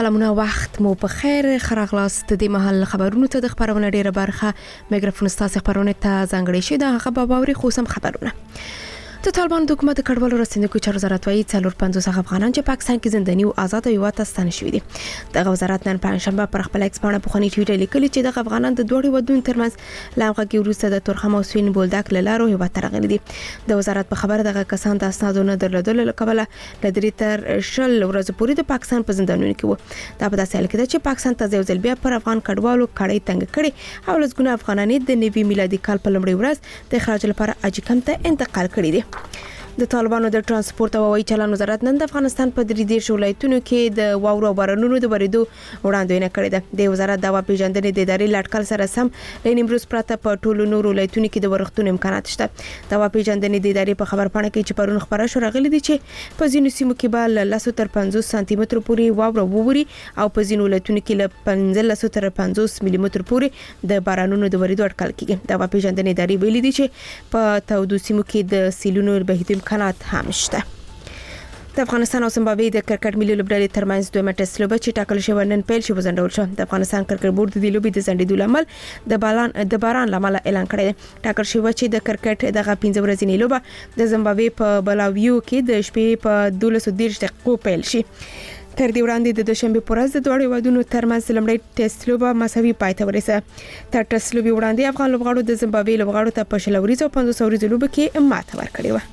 سلامونه وخت مو په خیر خراغلاست د محل خبرونو ته د خبرونه ډیره برخه میکروفون ستاسو خبرونه ته ځانګړی شي د هغه باوري خوسم خبرونه د طالبان د حکومت کډوالو رسنیکو چارو وزارت وايي 450 افغانان چې پاکستان کې زنداني او آزاد او یو تاسو شوي دي د وزارت نن پنځشنبه پر خپل ایکس باندې په خونی ټویټر لیکلي چې د افغانان د دوړي ودون ترمنځ لامغه کې وروسته د تورخم او سوین بولدک لارو یو ترغلي دي د وزارت په خبره دغه کسان د اسنادونو درلودل لکبله لدري تر شل ورځې پورې د پاکستان په زندانونو کې وو دا په داسې حال کې چې پاکستان ته ځل بیا پر افغان کډوالو کړي تنګ کړي او لږ افغانان د نوي میلادي کال په لومړي ورځ د اخراج لپاره اجکم ته انتقال کړي دي د طالبانو د ترانسپورت او هوایي چلن وزارت نن د افغانستان په 3 ولایتونو کې د واورو او بارانونو د وریدو وړاندوینه کړې ده د وزارت د پیژندنې د ادارې لټکل سره سم لین امروز پراته په ټولو نورو ولایتونو کې د ورښتونو امکانات شته د پیژندنې د ادارې په خبرپاڼه کې چې پرون خبره شو راغلي دي چې په ځینو سیمو کې به ل 50 سانتي متر پورې واوره ووري او په ځینو ولایتونو کې ل 15 تر 50 ملي متر پورې د بارانونو د وریدو اټکل کیږي د پیژندنې ادارې ویلي دي چې په تودو سیمو کې د سیلونو بهیدو امکانات هم شته د افغانستان او زیمبابوې د کرکټ ملي لوبډلې ترمنځ دوه ټیسټ لوبه چې ټاکل شوی نن پیل شو وزندول شو د افغانستان کرکټ بورډ د لوبې د ځنډېدو لامل د باران لامل اعلان کړی ټاکل شوی چې د کرکټ دغه 15 ورځې لوبه د زیمبابوې په بلاویو کې د شپې په 12:30 دقیقو پیل شي تر دې وړاندې د دوشنبه پر ورځ د دوړې ودونو ترمنځ لمړی ټیسټ لوبه مساوي پای ته ورسېده تر ټیسټ لوبې وړاندې افغان لوبغاړو د زیمبابوې لوبغاړو ته په شلوريز او 500 ورځې لوبه کې ماته ورکړې و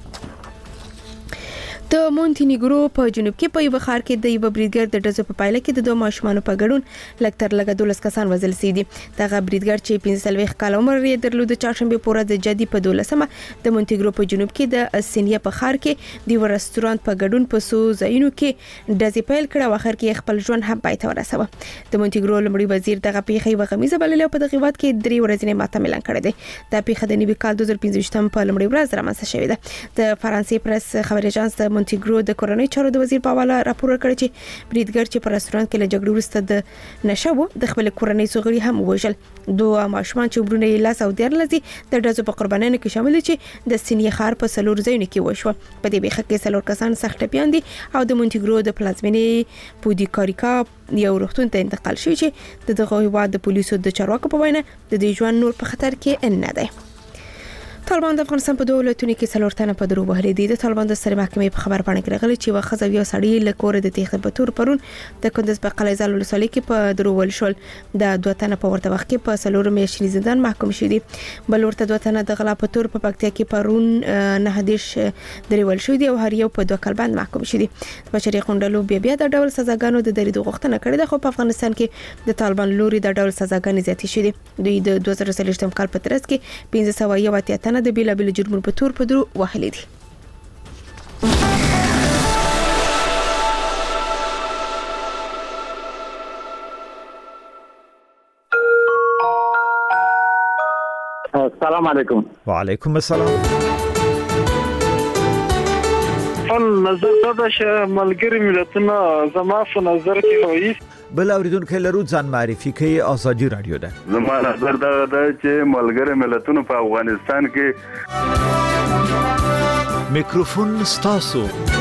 د مونټینیګرو په جنوب کې په یو خار کې د یو بریدګر د ډزو په پایله کې د دوه ماشومان په ګډون لکتر لګ 12 کسان وژل شوي دي دغه بریدګر چې 45 کال عمر یې درلود د چهارشنبه په ورځ د جدي په 12مه د مونټینیګرو په جنوب کې د سینیا په خار کې د یو رستورانت په ګډون په سو ځایونو کې ډزې پیل کړه او اخر کې خپل ژوند هم پای ته ورسوه د مونټینیګرو لمړي وزیر دغه پیښې وغمیزه بللې په دغه وخت کې 3 ورځې ماته اعلان کړی دی د پیښه د نوي کال 2015 په لمړي ورځ رامنځته شوې ده د فرانسې پریس خبري اژانس د مونټینیګرو د کورنۍ چارو د وزیر په حواله راپور کړی چې بریدګر چې په رستورانت کې له جګړې وروسته د نشو د خپل کورنۍ سغړي هم وژل دوه ماشومان چې برونه یې لاس او دیر لذي د ډزو په قربانیانو کې شامل چې د سینې خار په سلور ځایونو کې وشو په دې بیخه کې سلور کسان سخت ټپيان دي او د مونټینیګرو د پلازمینې پودی کاریکا یو روغتون ته انتقال شوی چې دغه هیواد د پولیسو د چارواکو په وینا د دې ژوند نور په خطر کې نه دی طالبان د افغانستان په دوه ولایتونو کې څلورتنه په درو وهلې دي د طالبان د سترې محکمې په خبرپاڼه کې راغلي چې وخزه یو سړی له کور د تېښتې په تور پرون د کندز په قلعه زال ولسوالۍ کې په درو ول شول د دوه تنه په ورته وخت کې په سلور میاشتې زندان محکوم شوي دي بل ورته دوه تنه د غلا په تور په پکتیا کې پرون نه دیش درې ول شوي دي او هر یو په 2 کال باندې محکوم شوي دي بشري غونډلو بیا د ډول سزاګانو د درېدو غوښتنه کړې ده خو په افغانستان کې د طالبان لوري د ډول سزاګانې زیاتې شوي دي دوی د 2023 کال په ترڅ کې 1501 تنه د بیلابل جرمونو په تور په درو وهلې دي السلام علیکم وعلیکم السلام نظر دا چې ملګری ملتونه زما په نظر کې وایي بل اوریدونکو لرو ځان معرفي کوي ازادي رادیو ده زما نظر دا چې ملګری ملتونه په افغانستان کې میکروفون ستاسو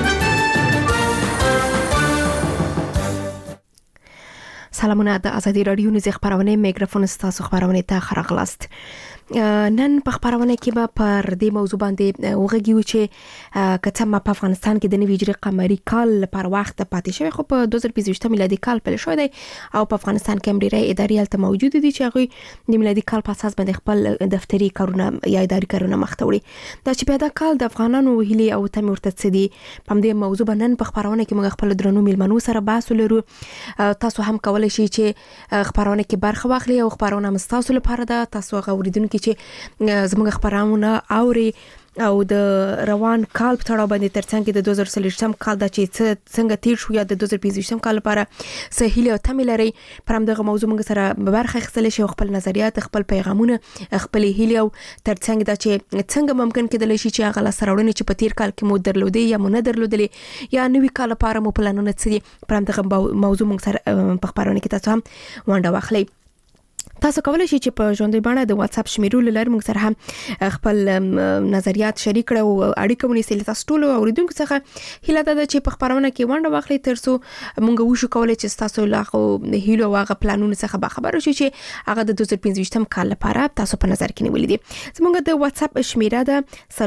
سلامونه د ازادي رادیو نږدې خبرونه میکروفون ستاسو خبرونه ته خراغلاست نن په خبرونه کې به پر دې موضوع باندې وغږیو چې کته په افغانستان کې د نوي هجري قمري کال پر وخت پاتې شوی خو په 2023 میلادي کال پیل شوی دی او په افغانستان کې امریکای اداري حالت موجود دي چې هغه د میلادي کال په اساس باندې خپل دفتري کارونه یا اداري کارونه مخته وړي دا چې پیدا کال د افغانانو هلي او تم ورته څه دي په دې موضوع باندې په خبرونه کې موږ خپل درنو میلمنو سره بحث لرو تاسو هم کولای شئ چې خبرونه کې برخه واخلئ او خبرونه مستاسو لپاره ده تاسو غوړیدونکو چې زموږ خبرونه اوري او د روان کال په تړاو باندې ترڅنګ د 2023 کال د چې څنګه تیر شو یا د 2025 کال لپاره سهیل او تمل لري پرم دغه موضوع موږ سره برخه اخیستل شي خپل نظریات خپل پیغامونه خپل هیله او ترڅنګ د چې څنګه ممکن کېدل شي چې هغه سرورونه چې په تیر کال کې مو درلودي یا مو نه درلودلي یا نوې کال لپاره مو پلانونه څه دي پرم دغه موضوع موږ سره په خبرونه کې تاسو هم ونډه واخلئ تاسو کولای شئ چې په ژوندۍ بڼه د واتس اپ شمیرول لري موږ سره هم خپل نظریات شریک کړو او اړیکه ونیسئ. تاسو ټول اوریدونکو څخه هیله ده چې په خبرونه کې ونډه واخلئ ترڅو موږ وشو کولای چې تاسو لا خو د هیلو واغه پلانونو څخه به خبر شئ چې هغه د 2025م کال لپاره تاسو په نظر کې نیولې دي. زموږ د واتس اپ شمیره ده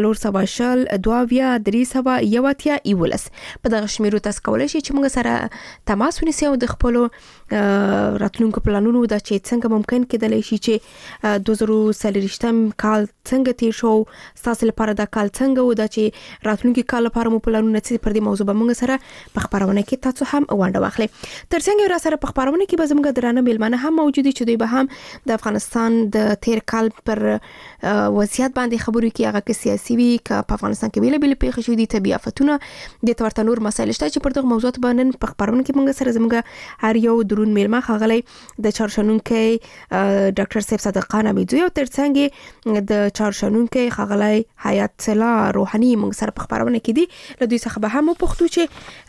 322 په دغه شمیرو تاسو کولای شئ چې موږ سره تماس ونیسئ او د خپل راتلونکو پلانونو د چې څنګه ممکن کېدلی شي چې 2023م کال څنګه تیر شو، تاسو لپاره دا کال څنګه و، دا چې راتلونکي کال لپاره مو پلانونه څه پر دې موضوع به موږ سره په خبرونه کې تاسو هم ونډه واخلئ. ترڅنګ را سره په خبرونه کې به زموږ درانه میلمانه هم موجود دي چې دوی به هم د افغانستان د تیر کال پر وضعیت باندې خبرې کوي، هغه کې سیاسي وي که په افغانستان کې بیل پیښې شوې دي، طبي آفتونه د تورته نور مسایل شته چې پر دغه موضوعات باندې په خبرونه کې موږ سره زموږ هر یو درون میلمه خغلی د چارشنونکو ډاکټر صاحب صادق خان امیدوی او ترڅنګ د چارشنونکو خغلی حیات الله روحاني موږ سره په خبرونه کې دي. له دوی څخه به هم پوښتو چې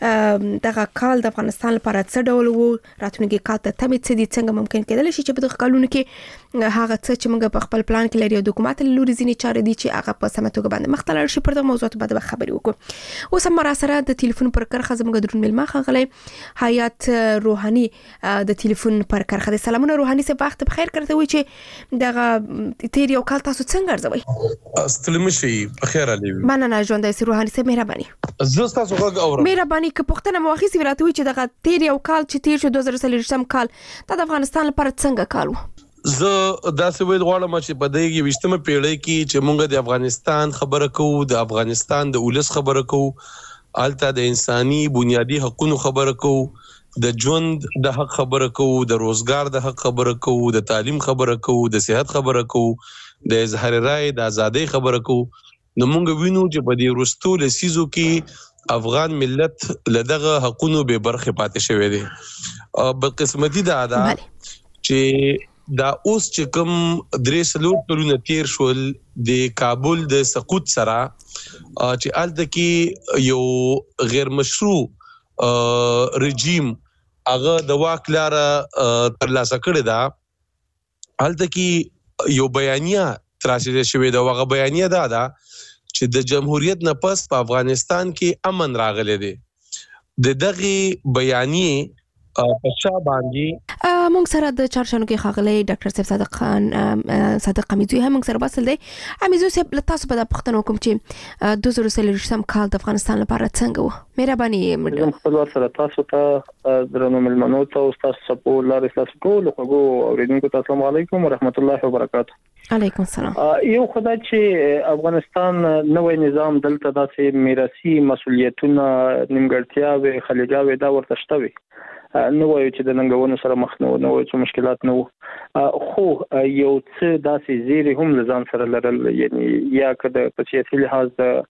دغه کال د افغانستان لپاره څه ډول وو، راتلونکي کال ته تمې څه دي، څنګه ممکن کېدلی شي چې په دغه کالونو کې هغه څه چې موږ په خپل پلان کې لري او د حکومت له لوري ځینې چارې دي چې هغه په سمه توګه باندې مخ ته لاړ شي. پر دغه موضوعات باندې خبرې وکړو. اوس هم را سره د ټلیفون پر کرخه زموږ درون میلمه خغلی حیات روحاني د ټلیفون پر کرخه. سلامونه روحاني صاحب، وخت بخیر. کرته وي چې دغه تیر یو کال تاسو څنګه ارزوي؟ ستلم شي بخیر علي. مننه ژوندۍ سي روحاني صاحب، مهرباني. زه تاسو غږ اورم. مهرباني که پښتنه مواخیس وراته وي چې دغه تیر یو کال چې تیر شو 2023م کال د افغانستان لپاره څنګه کال و؟ زه داسې ویل غواړم چې په دغه 20مه پیړۍ کې چې موږ د افغانستان خبره کوو، د افغانستان د ولس خبره کوو، الته د انساني بنیادی حقوقو خبره کوو، د ژوند د حق خبره کوو، د روزګار د حق خبره کوو، د تعلیم خبره کوو، د صحت خبره کوو، د اظهار رائے د ازادۍ خبره کوو. نو موږ وینو چې په دې وروستو لسیزو کې افغان ملت لدغه حقوقو به برخه پاتې شوی دی. بدقسمتي دا ده چې دا اوس چې کوم 3 کلونه تیر شول د کابل د سقوط سره چې الته کې یو غیر مشروع رژیم هغه د واک لاره ترلاسه کړی دا، الته کې یو بیانیه تراشل شوې دا، هغه بیانیه دا ده چې د جمهوریت نه پس په افغانستان کې امن راغلی دی. د دغه بیانیه په شا باندې موږ سره د چارشنونکو خغلی ډاکټر صاحب صادق خان صادق امیدوی هم موږ سره وصل دی. امیدوی صاحب له تاسو په پوښتنه کوم چې 2023م کال د افغانستان لپاره څنګه و؟ مهرباني. زه خپل سره تاسو ته درنو ملمنو ته او تاسو په لارې تاسو کول خو اوریدونکو ته السلام علیکم ورحمت الله وبرکاته. علیکم السلام. یو خدای چې افغانستان نوې نظام دلته داسې میراثي مسولیتونه نیمګړتیاوې خلګاوې دا ورته شته نو وایي چې د ننګونو سره مخ نه وو چې مشکلات نه وو، خو یو څه داسې زیری هم لزان سره لرل، یعنی یا کده په سیاسي لحاظ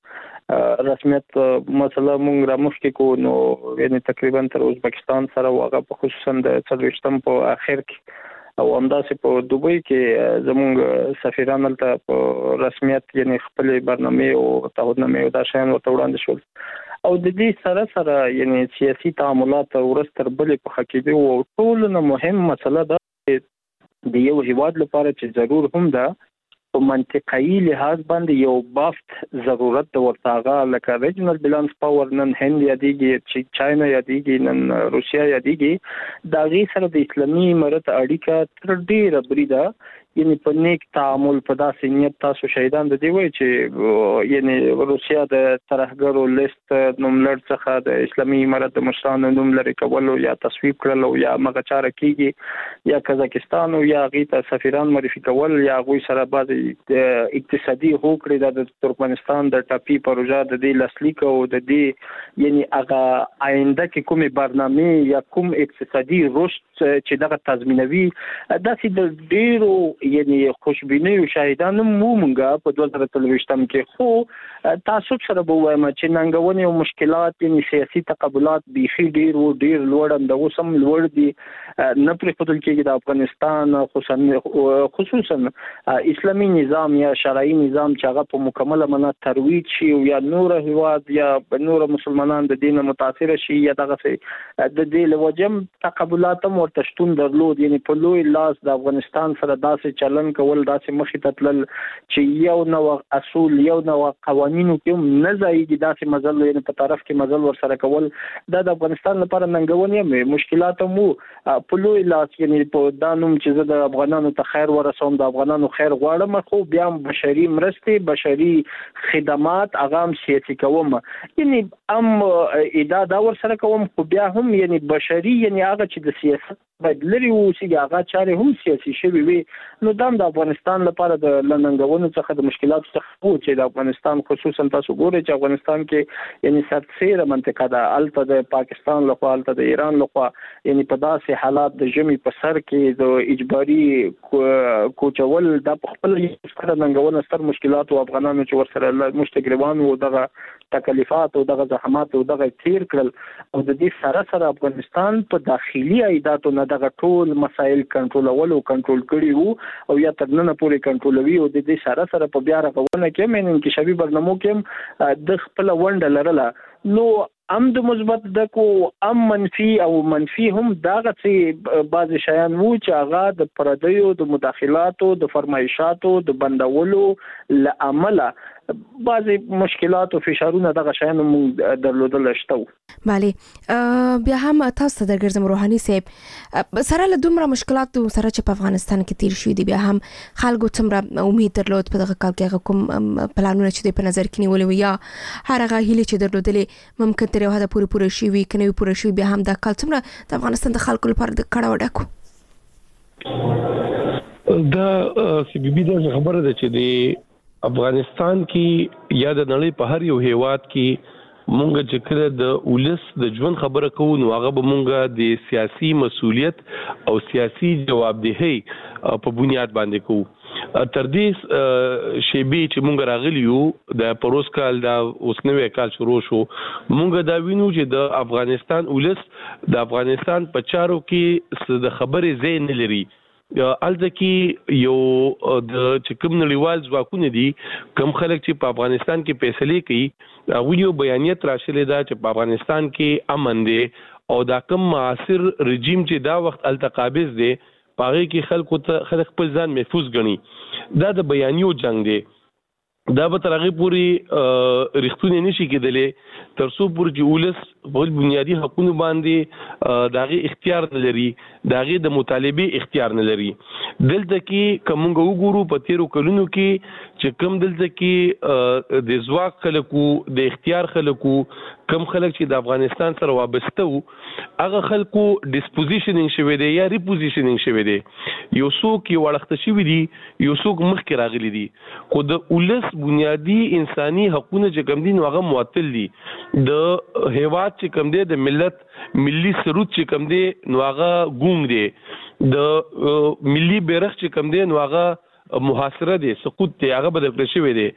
رسمیت مسله مونږ را مخکې کو نو یعنی تقریبا تر ازبکستان سره واغه په خصوصا د 23م په اخر کې او همداسې په دوبۍ کې زموږ سفیران دلته په رسمیت یعنی خپل برنامه او تعهدنامه او دا شیان ورته وړاندې شول او د دې سره یعنی سیاسي تعاملات ورستر بلې په حقیقي او ټول نه مهم مسله ده د یو هیواد لپاره چې ضرور هم ده په منطقي لحاظ باندې یو بافت ضرورت د ورتاغه لکه ریجنل بیلانس پاور نن هند یادېږي چې چاینا یادېږي نن روسیا یادېږي دا غي سره د اسلامي امارت اړیکه تر ډیره بریده یعنی په نیک تعامل په داسې نیت تاسو شهیدان د دی وای چې یعنی روسیا د ترهګرو لیست نوملړ څخه د اسلامي امارت د مشرانو نوم لري کول یا تصویب کړل او یا مغچاره کیږي یا قزاقستان او یا غیته سفیران معرفي کول یا غوي سره بعض اقتصادي هوکړه د ترکمنستان د ټاپي پروژه د دې لاسلیک او د دې یعنی هغه آینده کې کومه برنامه یا کوم اقتصادي رشد چې دغه تضمینوي داسې د ډیرو یعنی خوشبینی او شاهدان مو مونږه په 2023م کې خو تعصب سره به وایم چې ننګونې او مشکلات یعنی سیاسي تقابلات بيخي ډیر لوړ اندغه سم لوړ دي نه پرې خپل کې د افغانستان خصوصا اسلامي نظام یا شرعي نظام چې هغه په مکمله معنا ترویج شي او یا نور هیواد یا نور مسلمانان د دین متاثر شي یا دغه د دې لوجم تقابلات ورته شتون درلود یعنی په لوی لاس د افغانستان سره داسې چلن کول داسې مخې ته تلل چې یو نو اصول یو نو قوانینو کې نه ځایږي داسې مزل یعنی په طرف کې مزل ور سره کول د افغانستان لپاره ننګونې مشکلات مو په لوی لاس یعنی په دانوم چې د افغانانو ته خیر ورسوم د افغانانو خیر غواړم خو بیا بشري مرستې بشري خدمات اغام سیاسي کوم یعنی ادا دا ور سره کوم خو بیا هم یعنی بشري یعنی هغه چې د سیاست بدلري وو چې هغه چاري هم سیاسي شوي وي نو د افغانستان لپاره د لننګونو څخه د مشکلات څخه چې د افغانستان خصوصا تاسو ګورئ چې افغانستان کې یعنی سرسیره منطقه ده الته د پاکستان لخوا الته د ایران لخوا یعنی په داسې حالات د جمی په سر کې د اجباري کوچول د خپل سره ننګونه ستر مشکلات او افغانانو چې ورسره مشتګریوان او دغه تکلیفات او دغه زحمات او دغه تیر کړل او د دې سره افغانستان په داخلي عیداتو نه دغه ټول مسایل کنټرول او کنټرول کړي وو او یا تر نن پورې کنټرولوي او د دې سره په بیا راغونه کې من انکشافي برنامو کې د خپل ونډه لرله نو د مثبت دکو منفي او منفي هم داغه چې بعض شیان وو چې هغه د پردیو د مداخلاتو د فرمایشاتو د بندولو لعمله بعضی مشکلات او فشارونه دغه شیان مو درلودل شته. بله بیا هم تاسو د ګرځم روحاني صاحب سره له دومره مشکلات سره چې په افغانستان کې تیر شوې دي بیا هم خلکو څومره امید درلود په دغه کال کې کوم پلانونه چې په نظر کې نیولې یا هر هغه هیله چې درلودلې ممکن تر یو حد پوره شي وي کنه پوره شي بیا هم د کال څومره د افغانستان د خلکو لپاره د کړه وډکو دا سی بي بي د خبره ده چې د افغانستان کې یا د نړۍ په هر یو هیواد کې مونږ چې کله د ولس د ژوند خبره کوو نو هغه به مونږ د سیاسي مسؤلیت او سیاسي جوابدهي په بنیاد باندې کوو تر دې شیبي چې مونږ راغلی یو د پروس کال د اوسنوي کال شروع شو مونږ دا وینو چې د افغانستان ولس د افغانستان په چارو کې د خبرې ځای نه لري الته کې یو د چکم نړیوال ځواکونه دي کم خلک چې په افغانستان کې فیصله کوي هغه یو بیانیت راشلې ده چې په افغانستان کې امن دی او دا کم معاصر رژیم چې دا وخت الته قابض دی پاره کې خلک خپل ځان محفوظ ګڼي دا د بیانیو جنگ دی دا به تر هغه پوری رښتونه نشي کېدلې تر څو پورې چې ولس په بنیادی حقوقو باندې داغه اختیار نه لري داغه د مطالبه اختیار نه لري دلته کې کومګو وګورو په تیرو کلونو کې چې کوم دلته کې د ځواک خلکو د اختیار خلکو کم خلک چې د افغانستان سره وابسته وو هغه خلکو ډیسپوزیشنینګ شوی دی یا ریپوزیشنینګ شوی دی یو څوک یو وړخته شوی دی یو څوک مخکې راغلی دی خو د ولس بنیادی انساني حقوقونه چې کوم دي نو هغه معطل دي د هیواد چې کوم دی د ملت ملي سرود چې کوم دی نو هغه ګونګ دی د ملي بیرغ چې کوم دی نو هغه محاصره دي سقوط دی هغه بدل کړی شوی دی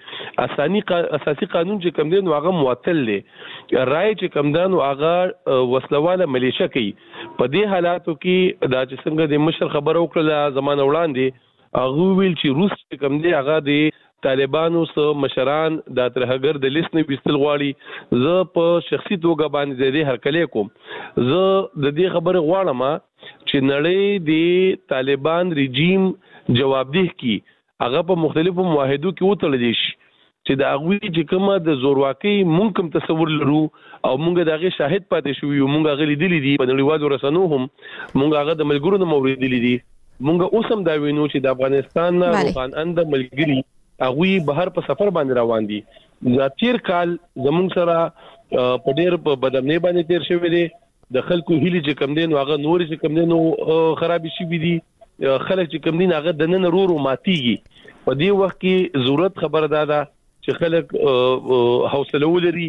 اساسي قانون چې کوم دی نو هغه معطل دی رائے چې کوم دی نو هغه وسلواله ملیشه کوي په دې حالاتو کې دا چې څنګه د مشر خبرو کړل زمانه وړاندې هغه ویل چې روس چې کوم دی هغه د طالبانو سره مشران د ترهګر د لیست نه وستل غواړي زه په شخصي توګه باندې د دې هرکلې کوم زه د دې خبره غواړم چې نړۍ د طالبان رژیم جوابدeh کی هغه په مختلفو معاهدو کې وتړل دي چې د هغه چې کومه د زورواکي مونږ کوم تصور لرو او مونږ دغه شاهد پاتې شو یو مونږ غلي دي په نړیوالو رسنیو هم مونږ هغه د ملګرو نه مورید دي مونږ اوسم دا وینو چې د افغانستان روحان اند ملګری هغه بهر په سفر باندې روان دي د تیر کال زمونږ سره په ډېر په بدمنۍ باندې تیر شوی دی د خلکو هیلي چې کم دین هغه نور چې کم دین خراب شي وي دي خلک چې کم دین هغه د نن رورو ماتيږي په دې وخت کې ضرورت خبره ده چې خلک حوصله ولري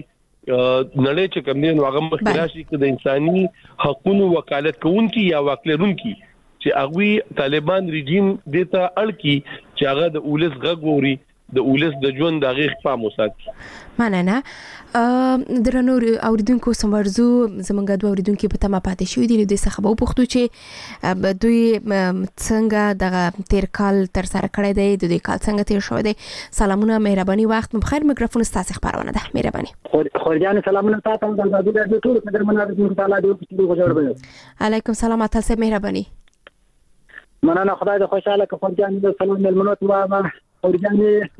نړۍ چې کم دین هغه مخکراشي کې د انساني حقوقو وکالت کوونکی یا واکلرونکي چې هغه طالبان رژیم دته اړ کی چې هغه د اولس غږ ووري د ولس د ژوند د غیغ پام وساتي. مننه. درنو اوریدونکو سمورزو زمونږ دوه اوریدونکو په تمه پاتې شوې دي. د څه خبرو پوښتو چې دوی څنګه د تیر کال تر سره کړی دی، د دې کال څنګه تیر شوی دی. سلامونه، مهرباني، وخت مو بخیر. میکروفون ستاسو خبرونه ده. مهرباني. خورجان سلامونه تاسو ته د ازادي ټول قدرمنو د تعالی د پښتو غوړ به. علیکم سلام تاسو مهرباني. مننه، خدای دې خوشاله کړي. خورجان د سلام ملمنوت و خورجان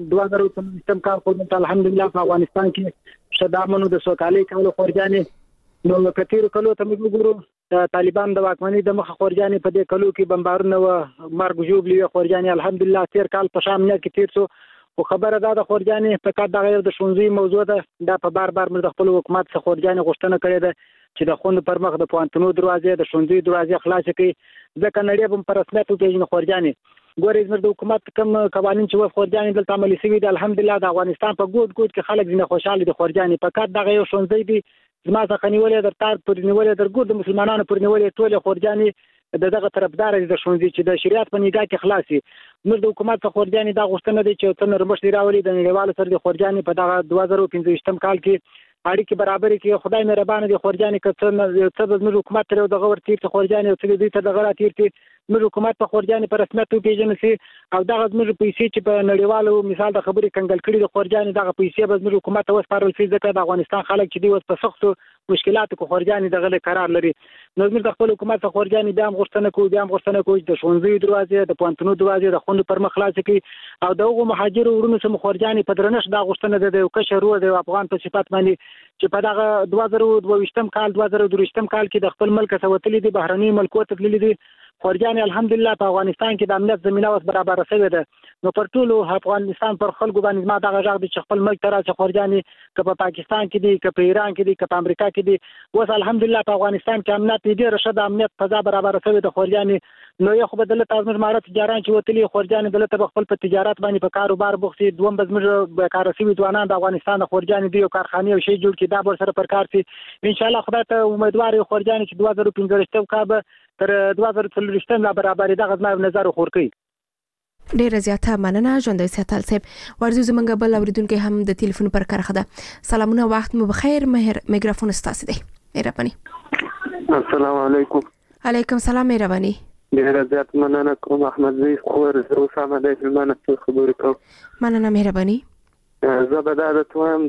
2019 کال خو الحمدلله په افغانستان کې شدامنو د سوکالي کولو خورجان نو کثیر کلو ته موږ ګورو طالبان د واکمنۍ د مخه خورجان په دې کلو کې بمبارونه و مرګ جوړلی خورجان الحمدلله تیر کال په شام نه کې تیر سو خو خبره ده خورجان په کار د غیر د شونځي موضوع ده دا په بار موږ د خپل حکومت څخه خورجان غوښتنه کړې ده چې د خوند پر مخ د پوانتونو دروازې د شونځي دروازې خلاص کړي ځکه نړۍ هم پر رسمیت پیژني خورجان ګورې زموږ د حکومت کوم قوانين چې و خورجان دلته عملي شوي دي الحمدلله د افغانستان په ګوټ کې خلک زنه خوشاله دي خورجان په کار دغه یو شونځي دي زما څخه نیولې در تار پر نیولې در ګوټ د مسلمانانو پر نیولې ټول خورجان دغه طرفدار دي د شونځي چې د شریعت په نگاه کې خلاصي موږ د حکومت څخه خورجان دا غوښتنه دي چې څنګه رمش دی راولي د نړیوال سره د خورجان په دغه 2015 کال کې اړیکې برابرې کې خدای مهربان دي خورجان کڅن څه د حکومت تر دغه ورتیر ته خورجان او څه دې ته دغه راتیر ته موږ حکومت په خورجان په رسمیت پیژنې سي او دغه موږ پیسې چې په نړیوالو مثال د خبرې کنګل کړي د خورجان دغه پیسې به موږ حکومت اوس پارول سي ځکه د افغانستان خلک چې دی اوس په سختو مشکلاتو کې خورجان دغه قرار لري نو موږ د خپل حکومت څخه خورجان بیا هم غوښتنه کوو د شونځي دروازې د پوانتونو دروازې د خوند پر مخ خلاص کړي او دغه مهاجر ورونو سم خورجان په درنښت دا غوښتنه ده د کشر ورو د افغان په صفات باندې چې په دغه 2022 کال 2023 کال کې د خپل ملک سوتلې دي بهرني ملکو ته تللي دي خورجان الحمدلله په افغانستان کې د امنیت زمينه اوس برابر شوې ده نو پر ټولو افغانستان پر خلکو باندې ما دغه ځای د خپل ملک تر څو خورجان که په پاکستان کې دي که په ایران کې دي که په امریکا کې دي اوس الحمدلله په افغانستان کې امنیت دې رشد امنیت فضا برابر شوې ده خورجان نو یو خو بدله تاسو مارت تجارت چې وتلی خورجان دلته خپل په تجارت باندې په کاروبار بوختي دوم بزمر کار رسوي ځوانان د افغانستان د خورجان دی او کارخانه او شی جوړ کړي دا بل سره پر کار سي ان شاء الله خدای ته امیدوار یو خورجان چې 2015 کال تر 2030 لا برابر دغه ځما نظر خورکي ډیره زیاته مننه ژوندۍ ساتل صاحب ورزو زمونږ بل اوریدونکو هم د ټلیفون پر کارخه ده سلامونه وخت مو بخیر میکروفون ستاسو دی مهرباني السلام علیکم علیکم سلام مهرباني ډیره زیاته مننه کوم احمد زی خور زو سم د فلمانه څخه خبرې کوم مننه مهرباني زبدا د توام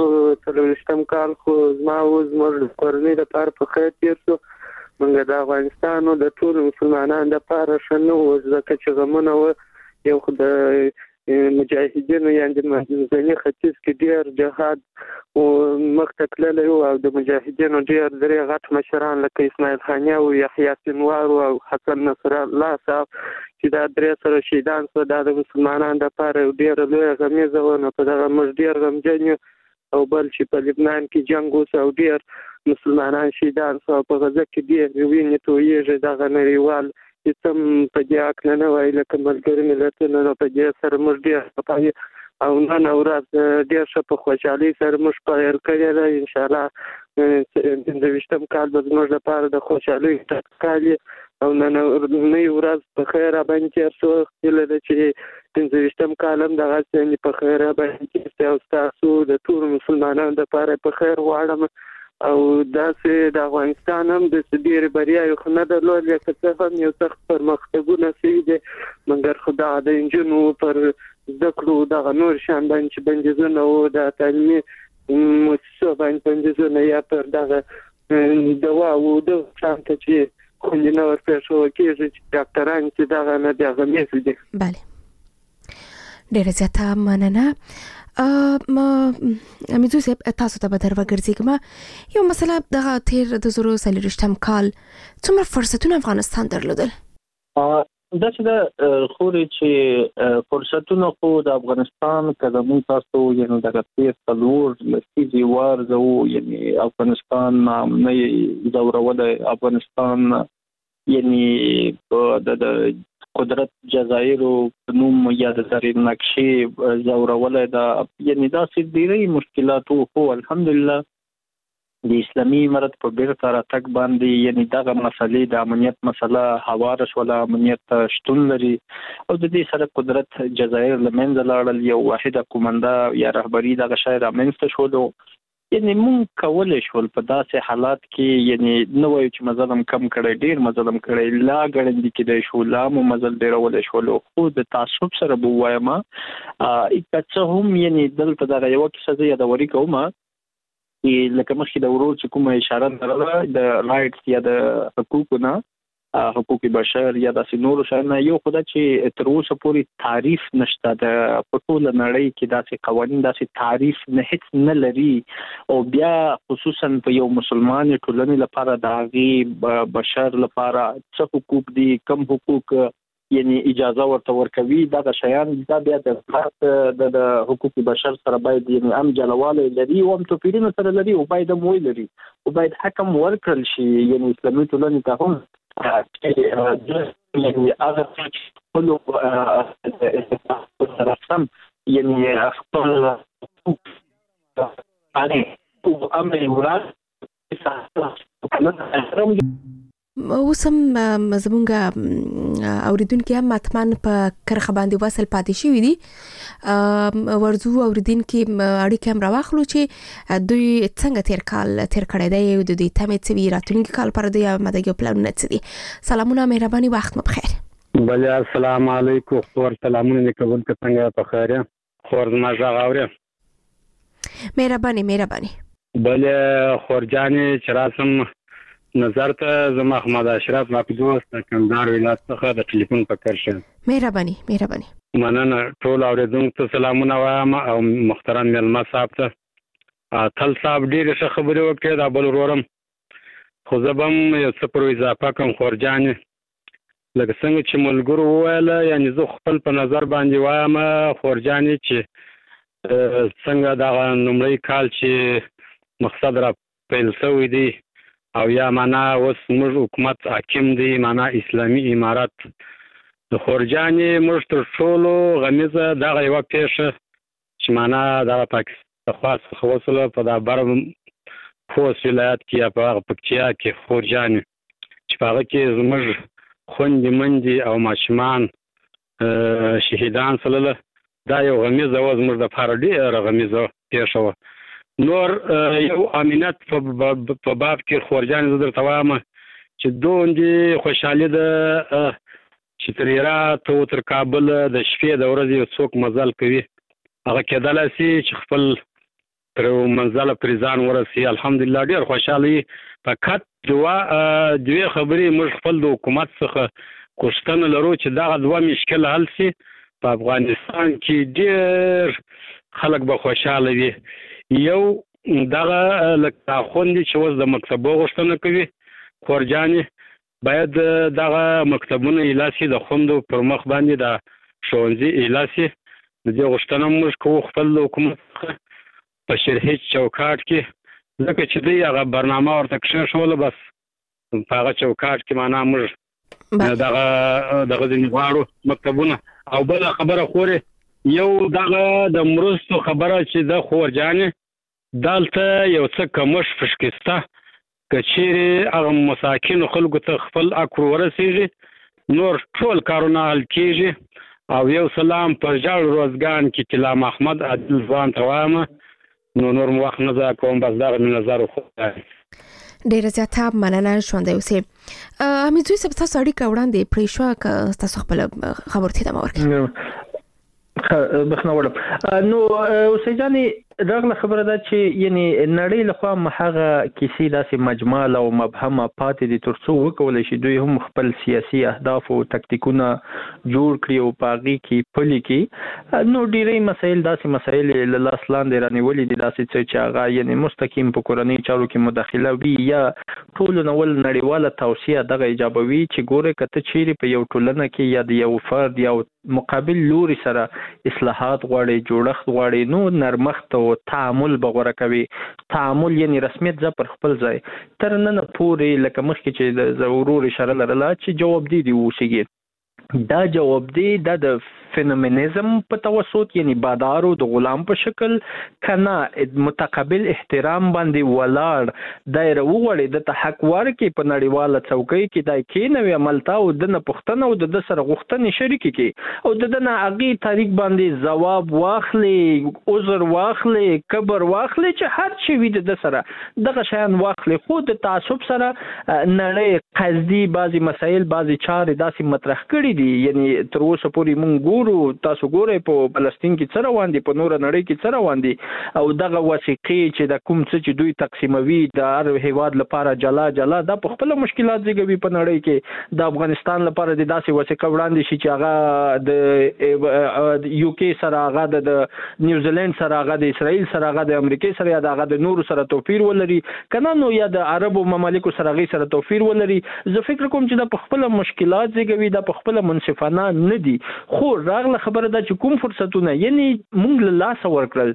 2023 کال خو زما زموږ کورنۍ د پاره په خیر تیر شو موږ د افغانستان او د ټول مسلمانانو د پاره شنو ځکه چې غمونه و یو خدای مجاهدینو یعنی د مدني ختیځ کې ډیر جهاد او مختکلل او د مجاهدینو ډیر درې غټ مشران لکه اسماعیل خانی او یحیی سنوار او حسن نصر الله صاحب چې دا درې سره شهیدان شو د مسلمانانو د پاره ډیر لوی غمیزه و نو په دغه مش ډیر غمجن او بل چې په لبنان کې جنگ وسو ډیر مسلمانان شهیدان شو په غزه کې ډیر وینې تویږي دغه نړیوال چې په دې اړه نه وایي لکه ملګری ملتونو په دې سره موږ ډیر پای او نن اورات ډیر ښه په خوشحالي سره موږ پیل کړی دی ان شاء الله د وشتم کال به موږ لپاره د خوشحالي تکالي او نن نه ورځ په خیر باندې تاسو کله چې د وشتم کالم د غاښ په خیر باندې تاسو د ټول مسلمانانو لپاره په خیر غواړم او داسې د افغانستان هم د ډېر بریا یو خنه درلود چې څه هم یو سخت پرمختګونه شوي دي مګر خدا د انجنونو پر ذکرو د نور شان باندې بندیزونه او د تعلیمي مؤسسو باندې بندیزونه یا پر دغه دوا او د شانته چې خوندینه ورپېښ کېږي چې ډاکټران چې دغه نه دغه مېز دي بله ډېره زیاته مننه امیدو صاحب تاسو ته به در وګرځېږم یو مسله دغه تیر د 2023 کال څومره فرصتونه افغانستان درلودل دا چې د خوري چې فرصتونه خو د افغانستان کډمون تاسو یعنی دغه تیر تلور لسیزي وارزو یعنی افغانستان نه زورول افغانستان یعنی د قدرت جزایر او نوم یا د تاریخ نقشې زورول دا یعنی دا ډېری مشکلات او الحمدلله د اسلامي امارت په بیرته راتګ باندې یعنی دغه مسلې د امنیت مسله هواره شوله، امنیت شتون لري او د دې سره قدرت جزایر لمنځه لاړل، یو واحده کومنده یا رهبری دغه شی رامنځته شولو. یعنی مونږ کولی شول په داسې حالات کې یعنی نه وایو چې مزلم کم کړی، ډیر مزلم کړی، لا ګړندې کېدای شو، لا مو مزل ډیرولی شولو، خو د تعصب سره به ووایم که څه هم یعنی دلته دغه یوه کیسه زه یادوري کوم، لکه مخکې د ورور چې کومه اشاره لرله د رایټس یا د حقوقو نه، حقوق بشر یا داسې نورو شیانو، یو خو دا چې تر اوسه پورې تعریف نشته د په ټوله نړۍ کې داسې قوانین داسې تعریف نه هیڅ نه لري، او بیا خصوصا په یو مسلمان ټولنې لپاره د هغې بشر لپاره څه حقوق دي، کم حقوق یعنی اجازه ورته ورکوي، دغه شیان دا بیا د حقوق بشر سره باید یعنی هم جلواله لري او هم توپیرونه سره لري او باید هم لري او باید حکم ورکړل شي یعنی اسلامي ټولنې ته هم یعنی هغه خپل سره سم یعنی خپل امر وران اوس هم زمونږ اوریدونکي هم مطمئن په کرخه باندې وصل پاتې شوي دي، ورځو اوریدونکي اړیکې هم راواخلو چې دوی څنګه تیر کړی دی او د دوی تمې څه وي، راتلونکي کال پر دوی آمادګي او پلانونه څه دي. سلامونه، مهرباني، وخت مو بخیر. بله السلام علیکم. خور سلامونه دې کوونکي څنګه په خیر یې؟ خور زما غږ اورې؟ مهرباني. بله خور جانې چې راسم نظر ته زما احمد اشرف مقدوس د کندهار ولایت څخه د ټلیفون په کار شه. مهرباني. مننه. ټول اوریدونکو ته سلامونه وایم او محترم مېلمه صاحب ته تل صاحب ډېرې ښه خبرې وکړې، دا بل ورورم خو زه به هم یو څه پر اضافه کوم. خور جانې لکه څنګه چې ملګرو وویله، یعنې زه خپل په نظر باندې وایم خور جانې چې څنګه دغه لومړی کال چې مقصد را پیل شوی دی او یا معنا اوس موږ حکومت حاکم دی، معنا اسلامي امارت، د خور جانې موږ تر ټولو غمیزه دغه یوه پیښه چې معنا دغه پاکستان خوا څخه وسوله په دا بر خوست ولایت کې یا په هغه پکتیا کې خور جانې چې په هغه کې زموږ خوندې مندې او ماشومان شهیدان سلله، دا یو غمیزه وه، زموږ دپاره ډېره غمیزه پیښه وه. نور یو امنیت په باب کې خور جانې زه درته وایم چې دومره خوشحالي ده چې تر هرات او تر کابل د شپې د ورځې یو څوک مزل کوي، هغه کېدلی شي چې خپل تر منزله پرې ځان ورسوي. الحمدلله ډېر خوشحاله فقط دوې خبرې موږ خپل د حکومت څخه غوښتنه لرو چې دغه دوه مشکل حل شي. په افغانستان کې ډېر خلک به خوشحاله وي. یو دغه لکه خوندې چې اوس د مکتبو غوښتنه کوي خور جانې باید دغه مکتبونه ایله شي، د خوندو پر مخ باندې د ښوونځي ایله شي. د دې غوښتنه موږ کوو خپل د حکومت څخه په شرحي چوکاټ کې، ځکه چې دوی هغه برنامه ورته کښېښوله، بس په هغه چوکاټ کې معنا موږ دغه ځینې غواړو مکتبونه. او بله خبره خورې یو دغه د مرستو خبره چې د خور جانې دلته یو څه کمښت فشکسته، که چیرې هغه مساکینو خلکو ته خپل حق ورسېږي نور ټول کارونه حل کېږي. او یو سلام په ژړ روزګان کې طلا محمد عادل ځوان ته وایم، نو نور مو وخت نه ضایع کوم، بس دغه مې نظر وخوړی. ډېره زیاته مننه، ژوندی اوسئ. حمید زوی صاحب تاسو اړیکه وړاندې پرې شوه که تاسو خپله خبرو ته ادامه ورکړئ؟ بخنه وړم. نو اوسې جانې راغله خبره ده چې یعنی نړۍ لخوا هغه کیسې داسې مجمل او مبهمه پاتې دي تر څو وکولی شي دوی هم خپل سیاسي اهداف او تکتیکونه جوړ کړي او په هغې کې پلي کړي. نو ډېری مسایل داسې مسایل له لاس لاندې رانیولي دي، داسې څه چې هغه یعنی مستقیم په کورنۍ چارو کې مداخله وي یا ټولو نول نړیواله توصیه دغه ایجابوي چې ګوره که ته چیرې په یو ټولنه کې یا د یو فرد یا مقابل لوري سره اصلاحات غواړي، جوړښت غواړي، نو نرمښت او تعامل به غوره کوي. تعامل یعنی رسمیت ځه پر خپل ځای، تر ننه پورې لکه مخکې چې د ورور اشاره لرله چې جوابدې دي اوسېږي. دا جوابدې دا د فینومینزم په توسط یعنی بادارو د غلام په شکل کنا متقابل احترام باندې ولاړ دایره وغړي د حق ورکې په نړیواله څوکۍ کې دای کې نو عملتا او د پښتنه او د سره غوښتنې شریک کې او د نه اغي تاریخ باندې جواب واخلي عذر واخلي کبر واخلي چې هر شي وي د سره دغه شان واخلي خو د تعصب سره نړۍ قصدي بعضي مسایل بعضي چارې داسې مطرح کړي دي یعنی تر اوسه پورې مونږ ګورو تاسو ګورئ په فلسطین کې څه روان دي په نور نړۍ کې څه روان دي او دغه وثیقې چې د کوم څه چې دوی تقسیموي د هر هیواد لپاره جلا د په خپل مشکلات زیږوي په نړۍ کې د افغانستان لپاره د داسې وثیقه وړاندې شي چې هغه د یو کې سره هغه د نیوزیلند سره هغه د اسرائیل سره هغه د امریکا سره یا هغه د نور سره توپیر ولري کنه نو یا د عربو ممالکو سره غي سره توپیر ولري زه فکر کوم چې د خپل مشکلات زیږوي د خپل منصفانه نه دي خو راغله خبره ده چې کوم فرصتونه یعنی موږ له لاس ورکړل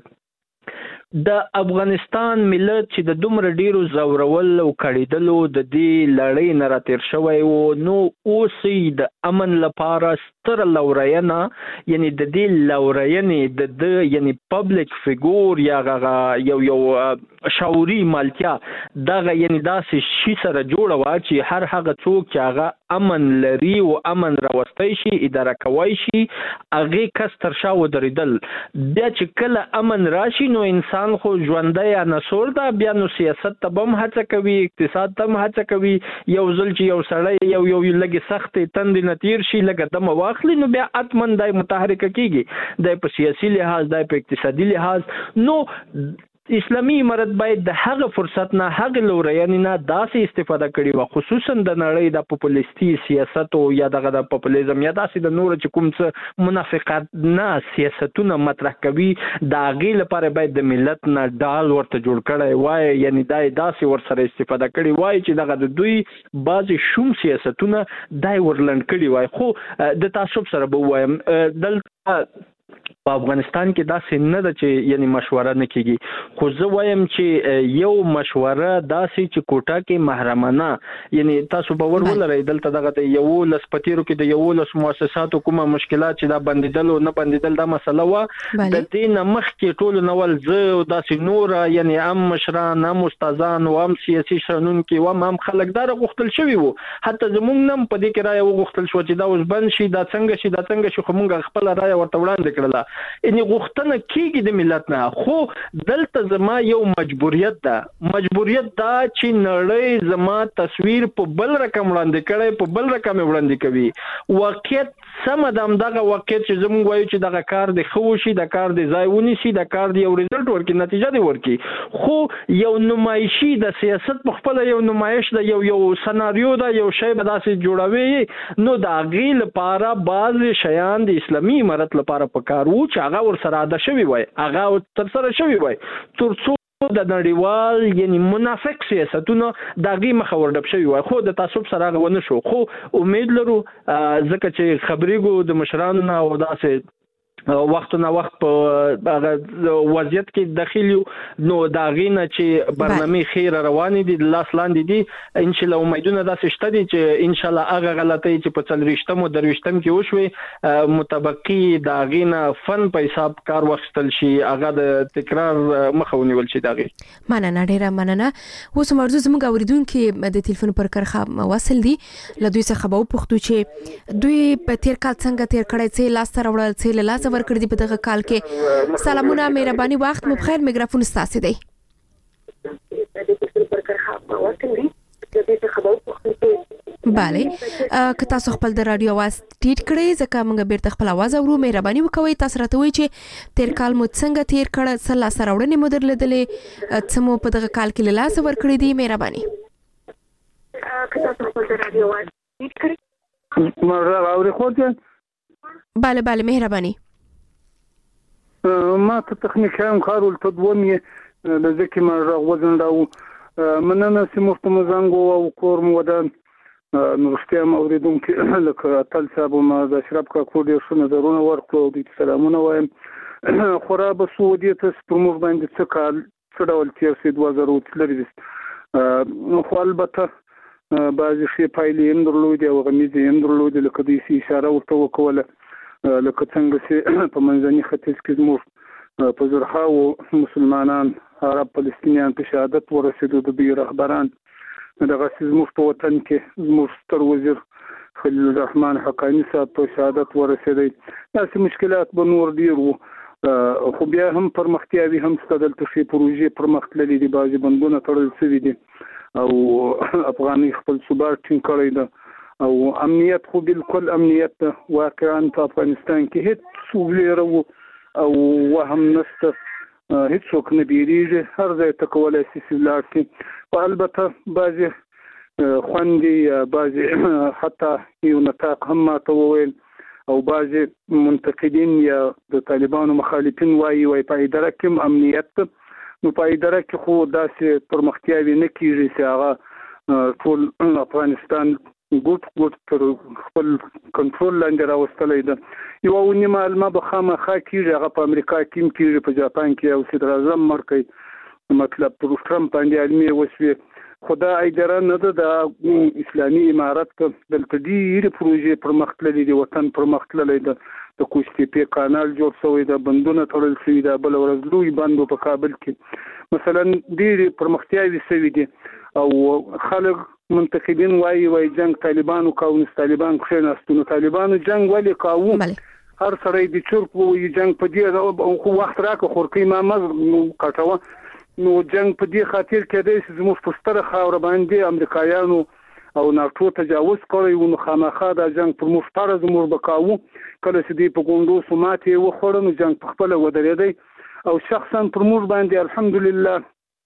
د افغانستان ملت چې د دومره ډیرو زورول او کړیدلو د دې لړۍ نه راتیر شوی او نو اوسې د امن لپاره ستر لورینه یعنی د دې لورینې د یعنی پبلک فیګور یا یو شعوري مالکیا دغه یعنی داسې شي سره جوړه وا چې هر هغه څوک چې هغه امن لري او امن راوستي شي اداره کوي شي هغه کس تر شا ودرېدل بیا چې کله امن راشي نو انسان خو ژوندۍ عنصر ده بیا نو سیاست ته هم هڅه کوي اقتصاد ته هم هڅه کوي یو ځل چې یو سړی یو لګي سخت تند نتیر شي لګه دم واخلي نو بیا اتمن دای متحرک کیږي د په سیاسي لحاظ د په اقتصادي لحاظ نو اسلامي امارت باید د هغه فرصت نه هغه لوريان نه داسې استفاده کړي او خصوصا د نړۍ د پاپولیستي سیاست او یا د پاپولیزم یا داسې د نور چې کوم څه منافقت نه سیاستونه مطرح کوي د هغه لپاره باید د ملت نه ډال ورته جوړ کړي وای یعنی داسې ورسره استفاده کړي وای چې دغه د دوی بعضی شوم سیاستونه دای ورلند کړي وای خو د تعصب سره به وایم دلته په افغانستان کې داسې نه ده چې یعنی مشوره نه کیږي خو زه وایم چې یو مشوره داسې چې کوټه کې محرمانه یعنی تاسو باور ولرئ دلته دغه د یو لسپتیرو کې د یو لس مؤسساتو کومه مشکلات چې دا بندیدل او نه بندیدل دا مسله و د دې نمخ کې ټول نوول زه داسې نور یعنی مشران استادان او سیاسي شنون کې و هم خلک دا غوښتل شوی وو حتی زمونږ نم په دې کې رائے وغوښتل شو چې دا اوس بند شي دا څنګه شي خو موږ خپل رائے ورته وړاندې کړله یعنی غوښتنه کیږي د ملت نه خو دلته زما یو مجبوریت ده چې نړۍ زما تصویر په بل رقم وړاندې کړي په بل رقم وړاندې کوي واقعیت سم دغه واقعیت چې زموږ وایو چې دغه کار د خو شي د کار د ځای ونیسي د کار د یو ریزلټ ورکړي نتیجه دی ورکړي خو یو نمایشي د سیاست په خپل یو نمایش د یو سناریو دا یو شی به داسې جوړوي نو د هغې لپاره بعض شیان د اسلامي امارت لپاره پکار وو چې هغه ورسره عاده شوی وای هغه تر سره شوی وای ترڅو د نړیوال یعنی منافق سیاستونه دغه مخ ورډب شوی وای خو د تعصب سره غو نه شو خو امید لرو ځکه چې خبرېګو د مشرانو او داسې وختونه وخت په وضعیت کې داخلي نو دا غینه چې برنامه خیر روان دي لاس لاندې دي ان شاء الله امیدونه داسې شته دي چې ان شاء الله هغه غلطۍ چې په 40 او 30 کې وشوي متبقي دا غینه فن په حساب کار وختل شي هغه د تکرار مخاونیول شي دا غي مننه ډیره مننه اوس مرزو زموږ اوریدونکو د ټلیفون پر کرخه وصل دي لدوی څخه به پوښتو چې دوی په تیر کال څنګه تیر کړی چې لاس تر وړل چې لاس ورکړي دی په دغه کال کې سلامونه مهرباني وخت مو بخیر میکروفون ستاسو دی بله که تاسو خپل د رادیو आवाज ټیټ کړئ ځکه موږ بیرته خپل आवाज اورو مهرباني وکوئ تاسو راته وایئ چې تیر کال مو څنګه تیر کړ سلا سره وړنې مو درلودلې څه مو په دغه کال کې لاس ورکړي دی مهرباني که تاسو خپل د رادیو आवाज ټیټ کړئ مرحبا اوري خو بله مهرباني ما ته تخنیکان کارول تدومي لذلك ما وزن راو مننا سمحت مزنګو او کور مودان نوښتیا موریدون کې لکه تل صاحب ما د اشرف کا کوډ شو نظرونه ورکړو د سلامونه وایم خراب سعودیت پرموږ باندې څه کال څه ډول تیر سي 2003 خو البته بعضی شی پایلې اندرلودي او غمیزې اندرلودي لکه د اشاره ورته وکوله لکه څنګه چې په منځني ختیځ کې زموږ په زرهاو مسلمانان عرب فلسطینیان په شهادت ورسېدو د دوی رهبران دغه زموږ په وطن کې زموږ ستر وزیر خلیل الرحمن حقانی صاحب په شهادت ورسېدی. داسې مشکلات به نور ډېر وو خو بیا هم پرمختیاوي هم شته دلته ښې پروژې پرمختللې دي بعضې بندونه تړل شوي دي او افغاني خپل ثبات ټینګ کړی ده او امنیت خو بالکل امنیت واقعا په افغانستان کې هیڅ ویره او وهم نشته هیڅوک نه بیریږي هر ځای ته کولی شي چې ولاړ شي خو البته بعضې خوندې یا بعضې حتی یو نطاق هم ماته وویل او بعضې منتقدین یا د طالبانو مخالفین وایي په اداره کې هم امنیت نو په اداره کې خو داسې پرمختیاوې نه کېږي چې هغه ټول افغانستان ګوټ تر خپل کنټرول لاندې راوستلی ده یوه نیمه علمه به خامخا کېږي هغه په امریکا کې هم کېږي په جاپان کې او صدر اعظم مړ کوي مطلب پر ټرمپ باندې علمي وسوې خو دا اداره نه ده د اسلامي امارت دلته ډېرې پروژې پرمختللې دي وطن پرمختللی ده د کوچ تیپې کانال جوړ شوی ده بندونه تړل شوي ده بله ورځ لوی بند په کابل کې مثلا ډېرې پرمختیاوې شوي دي او خلک منتقدین وایي جنگ طالبانو کاوه نو طالبان کښېناستو نو طالبانو جنگ ولې کاوه هر سړی د چرک وایي جنگ په دې خو وخت راکړه خورکۍ ما مه کټوه نو جنگ په دې خاطر کېدی چې زموږ په ستره خاوره باندې امریکایانو او ناټو تجاوز کړی و نو خامخا دا جنگ پر موږ فرض موږ به کوو کله چې دوی په ګونډو ماتې یې وخوړه نو جنگ په خپله ودرېدی او شخصا پر موږ باندې الحمدلله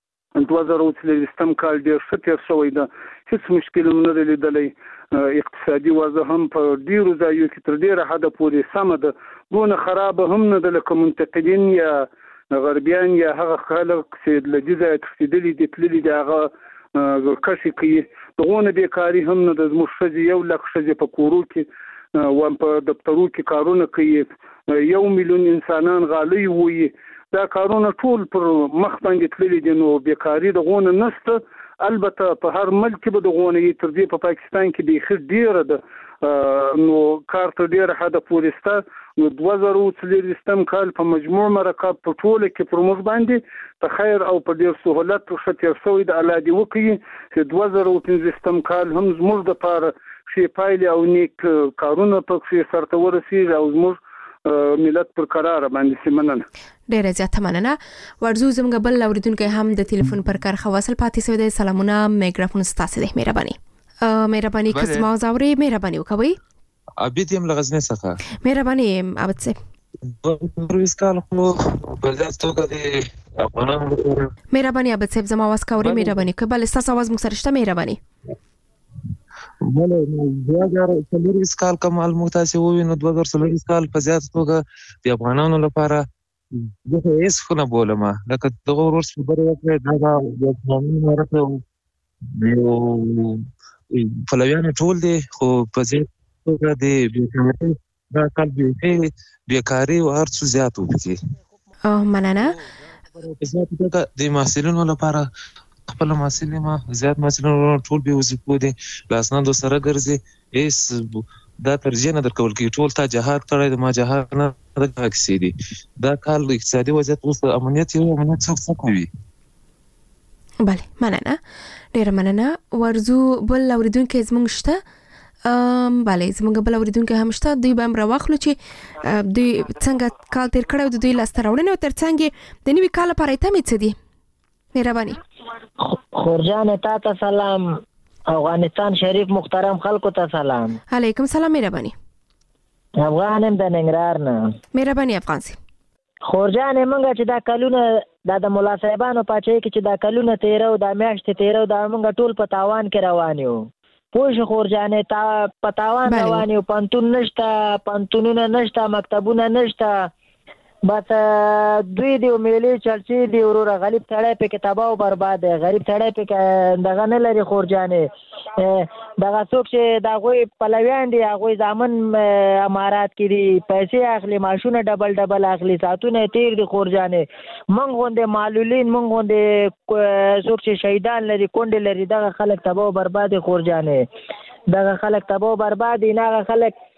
2023 کال ډېر ښه تېر شوی ده هېڅ مشکل هم نه دی لیدلی اقتصادي وضع هم په ډېرو ځایو کې تر ډېره حده پورې سمه ده دونه خرابه هم نه ده لکه منتقدین یا غربیان یا هغه خلک چې له دې ځایه تښتېدلي دي تللي دي هغه کشې کوي دغونه بېکاري هم نه ده زموږ ښځې 1 لک ښځې په کورو کې و په دفترو کې کارونه کوي 1 میلیون انسانان غالۍ وویي دا کارونه ټول پر مخ باندې تللي دي نو بېکاري دغونه نشته البته په هر ملک کې به دغونه یې تر دې په پاکستان کې بیخي ډېره ده نو کار تر ډېره حده پورې شته نو 2023 کال په مجموع مرکب په ټوله کې پر موږ باندې په خیر او په ډېر سهولت ښه تېر شوی د الله دې وکړي چې 2023 کال هم زموږ دپاره ښې پایلې او نیک کارونه پکې سرته ورسېږي او زموږ ملت پر قراره باندې سي مننه ډیره زیاته مننه ورزو زموږ بل اوریدونکو هم د ټلیفون پر کار خواصل پاتې سوی دی سلامونه میکروفون ستاسو دی مهرباني کسما زاوري مهرباني وکوي عبید یم لغزنه څخه مهرباني عبد صاحب روز کال خو بلځ توګه دی افغانانو مهرباني عبد صاحب زما واس کاوري مهرباني کبل تاسو आवाज مخ سره شته مهرباني بله 2023 کال کوم معلومات تاسو وینئ 2023 کال په زیات توګه د افغانانو لپاره دغه هیڅ خو نه بولم لکه دغه ورس خبره وکړه دا د افغانانو مرسته یو فلویان ټول دي خو په زیات توګه د بیکاري دا کال بیکاري او هر څه زیات وکړي مننه زیات توګه د محصلینو لپاره خپل محصلین ما زیات محصلین ټول به وظیفو دي لاسناندو سره ګرځي هیڅ دا ترجیح نه درکول کی ټول ته جهاد کړی د ما جهاد نه راکسي دي دا کال اقتصادي وضعیت اوس امنیت څه کوي بله مننه ډیر مننه ورزو بل اوریدونکو زمونږ شته بله زمونږ بل اوریدونکو هم شته دوی به هم راواخلو چې دوی څنګه کال تیر کړی د دوی لاسته راوړنې او ترڅنګ د نوي کال لپاره ایتمې څه دي مهرباني خورجان ته سلام افغانستان شریف محترم خلکو ته سلام علیکم سلام مهرباني افغانم د ننګرهار نه مهرباني افغان سي خورجان منګه چې دا کلونه د مولا صاحبانو پاچې کې چې دا کلونه تیرو دا میاشتې تیرو دا منګه ټول په تاوان کې روان یو پوه خورجانې تا په تاوان روان یو پانتون نشته پانتونونه نشته مکتبونه نشته بس دوی دی میلې چلچې دی وروره غریب سړی پکې تباہ او برباد دی غریب سړی پکې دغه نه لري خورجانې دغه څوک چې د هغوی پلویان دي هغوی زامن امارات کې دي پیسې اخلي معاشونه ډبل اخلي ساعتونه تیر دي خورجانې موږ غوندې معلولین موږ غوندې څوک چې شهیدان لري کونډې لري دغه خلک تباہ او برباد دي خورجانې دغه خلک تباہ او برباد دي نه هغه خلک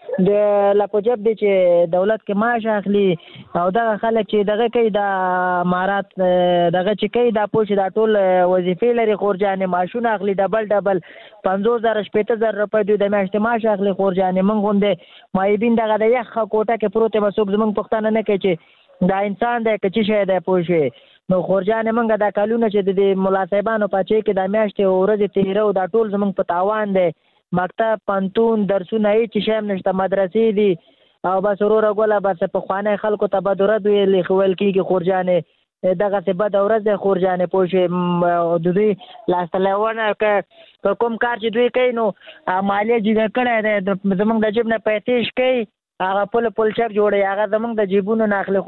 د لپوجب دي چې دولت کې معاش اخلي او دغه خلک چې دغه کوي د امارات دغه چې کوي دا پوه دا ټول وظیفې لري خورجانې معاشونه اخلي ډبل 50,000 شپېته روپۍ دوی د میاشتې معاش اخلي خورجانې موږ غوندې معیبین دغه د یخ کوټه کې پروت یم څوک زموږ پښتانه نه کوي چې دا انسان دی که څه شی دی پوه شوې نو خورجانې موږ دا کلونه چې د ملا صاحبانو پاچې کې د میاشتې ورځې تېرو دا ټول زموږ په تاوان دی مکتب پنتون درسونه هیڅ شی هم نشته مدرسې دي او بس وروره ګوله بس پخوانی خلکو ته بد ورځ ویل کېږي خورجانې دغسې بده ورځ دی خورجانې پوه شوې د دوی لاسته لونه که کوم کار چې دوی کوي نو مالیه جګه کړی دی زموږ د جیب نه پیسې شکوي هغه پل چک جوړوي هغه زموږ د جیبونو نه اخلي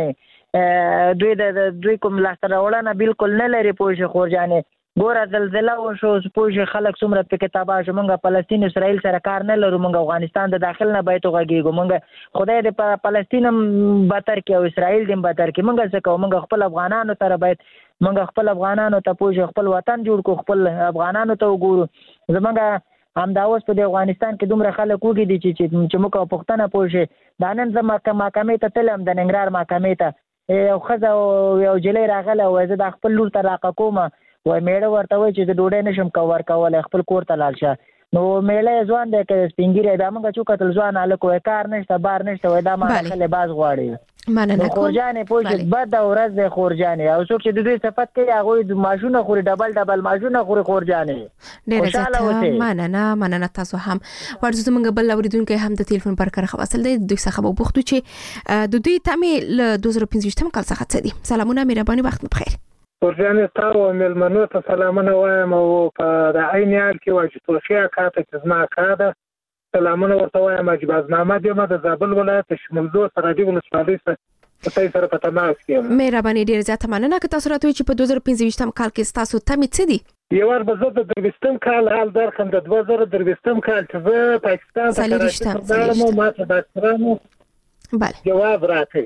خورجانې دوی کوم لاسته راوړنه بالکل نه لري پوه شوې خورجانې ګوره زلزله وشو پوه شوې خلک څومره پکې تباه شو موږ فلسطین اسرائیل سره کار نه لرو موږ افغانستان د داخل نه باید وغږېږو موږ خدای د فلسطین هم بدتر کړي او اسرائیل دې هم بدتر کړي موږ څه کوو موږ خپل افغانانو سره باید موږ خپل افغانانو ته پوه شوې خپل وطن جوړ کړو خپل افغانانو ته وګورو زموږ همدا اوس په افغانستان کې دومره خلک وږي دي چې موږ پښتانه پوه شوې دا نن زه محکمې ته تلم د ننګرهار محکمې ته یو ښځه یو جلۍ راغله وایي زه د خپل لور ته راقه کوم وای میړه ورته وایي چې د ډوډۍ نشم ورکولی خپل کور ته لاړ شه نو میړه یې ځوان دی که سپین ږیری بیا موږ چې وکتل ځوان هلک وایي کار نشته بار نشته وایي دا ما ښه لباس غواړي نو خورجانې پوه شوې بده ورځ دی خورجانې او څوک چې د دوی صفت کوي هغوی ماشونه خوري ډبل ماشونه خوري خورجانې ډېره زیاته مننه تاسو هم ورځو زموږ بل اورېدونکی هم د تلیفون پر کره خواصل دی دوی څخه به وپوښتو چې د دوی تمې له 2015 کال څخه څه دي سلامونه مهرباني وخت مو بخیر خورجانې تا او مېلمنو ته سلامونه وایم او په د عین حال کې واجب توفیق اکا ته چې زما اکا ده سلامونه ورته وایم عجیب محمد یم د زابل ولایت شمولزو سرحدي ولسوالۍ سره په تماس کې یم مهرباني ډېره زیاته مننه که تاسو راته وایئ چې په 2015 کال کې ستاسو تمې څه دي یو وار به زه د 23 کال حال درکړم د 2023 کال چې زه پاکستان ته راځم او ما ته ډاکټرانو جواب راکړی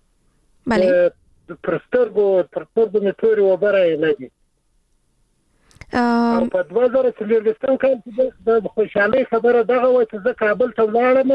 بله پر سترګو مې تورې اوبه راغلي او په 2023 کال کې د خوشحالۍ خبره دغه وه چې زه کابل ته ولاړم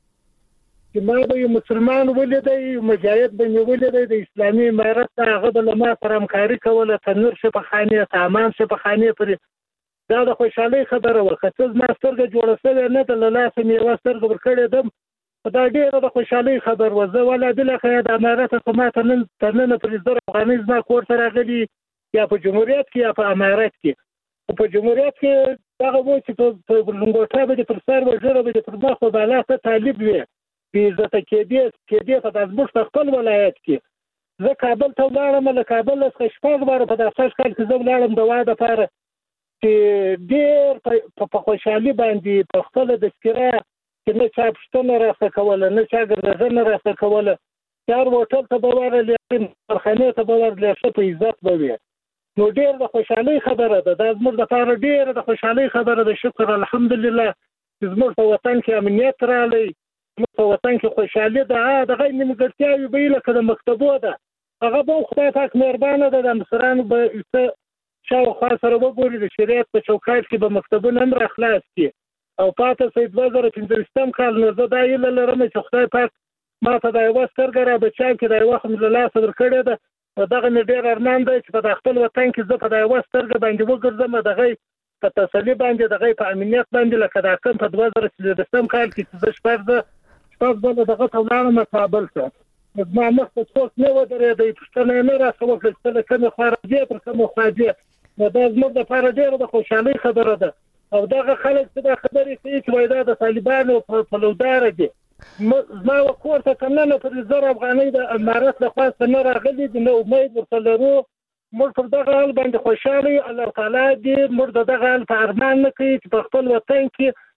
چې ما به یو مسلمان ولیدی مجاهد به مې ولیدی د اسلامي امارت ته هغه به له ما سره همکاري کوله تنور شفاخانې سامان شفاخانې پرې دا د خوشحالۍ خبره وه که څه زما سترګه جوړه شوې نه ده له لاسه مې یوه سترګه ورکړې ده دا ډېره د خوشحالۍ خبر و زه ولا بالاخره د امارت څخه ما ته نن پرې 1000 افغانۍ زما کور ته راغلي یا په جمهوریت کې یا په امارت کې په جمهوریت کې دغه و چې په لنګوټه به دې پر سر وژره به دې پر مخ په بالا ته طالب وي بېعزته کېدې ته دا زموږ په خپل ولایت کې زه کابل ته ولاړم له کابل څخه 6 واره په 10 کال کې زه ولاړم د واده لپاره چې ډېر په خوشحالي باندې په خپله تذکره چې نه چا پوښتنه راڅخه کوله نه چا ګرځنه راڅخه کوله چار هوټل ته به ورغلې کارخانې ته به ورغلې ښه په عزت به وي نو ډېر د خوشحالۍ خبره ده دا زموږ دپاره ډېره د خوشحالۍ خبره ده شکر الحمدلله چې زموږ په وطن کې امنیت راغلی زموږ په وطن کې خوشحالي ده دغه نیمګړتیاوې به یې لکه د مکتبو ده هغه به خدای پاک مهربانه ده د مصرانو به شاوخوا سره وګوري د شریعت په چوکاټ کې به مکتبونه هم راخلاص کړي او پاته سي 2015 کال نو زه دا یې لرم چې خدای پاک ما ته د یوه سترګه را بچا کې د یوه له لاسه ورکړې ده دغه مې ډېر ارمان دی چې په خپل وطن کې زه په د یوه سترګه باندې وګرځم دغه په تسلي باندې دغه په امنیت باندې لکه دا کوم په 2013 کال کې چې زه شپږ ځله دغه ته ولاړم کابل ته زما مخ ته څوک نه ودرېدی پوښتنه یې نه راڅخه وکړه چې ته له کومې خوا راځې پر کومه خوا ځې نو دا زموږ دپاره ډېره د خوشحالۍ خبره ده او دغه خلک چې دا خبرې کوي چې وایي دا د طالبانو پلوداره دي زما کور ته که نه پر 1000 افغانۍ د امارت له خوا څخه نه راغلي دي نه امید ورته لرو موږ پر دغه حال باندې خوشحاله یو الله تعالی دې موږ د دغه حال په ارمان نه کوي چې په خپل وطن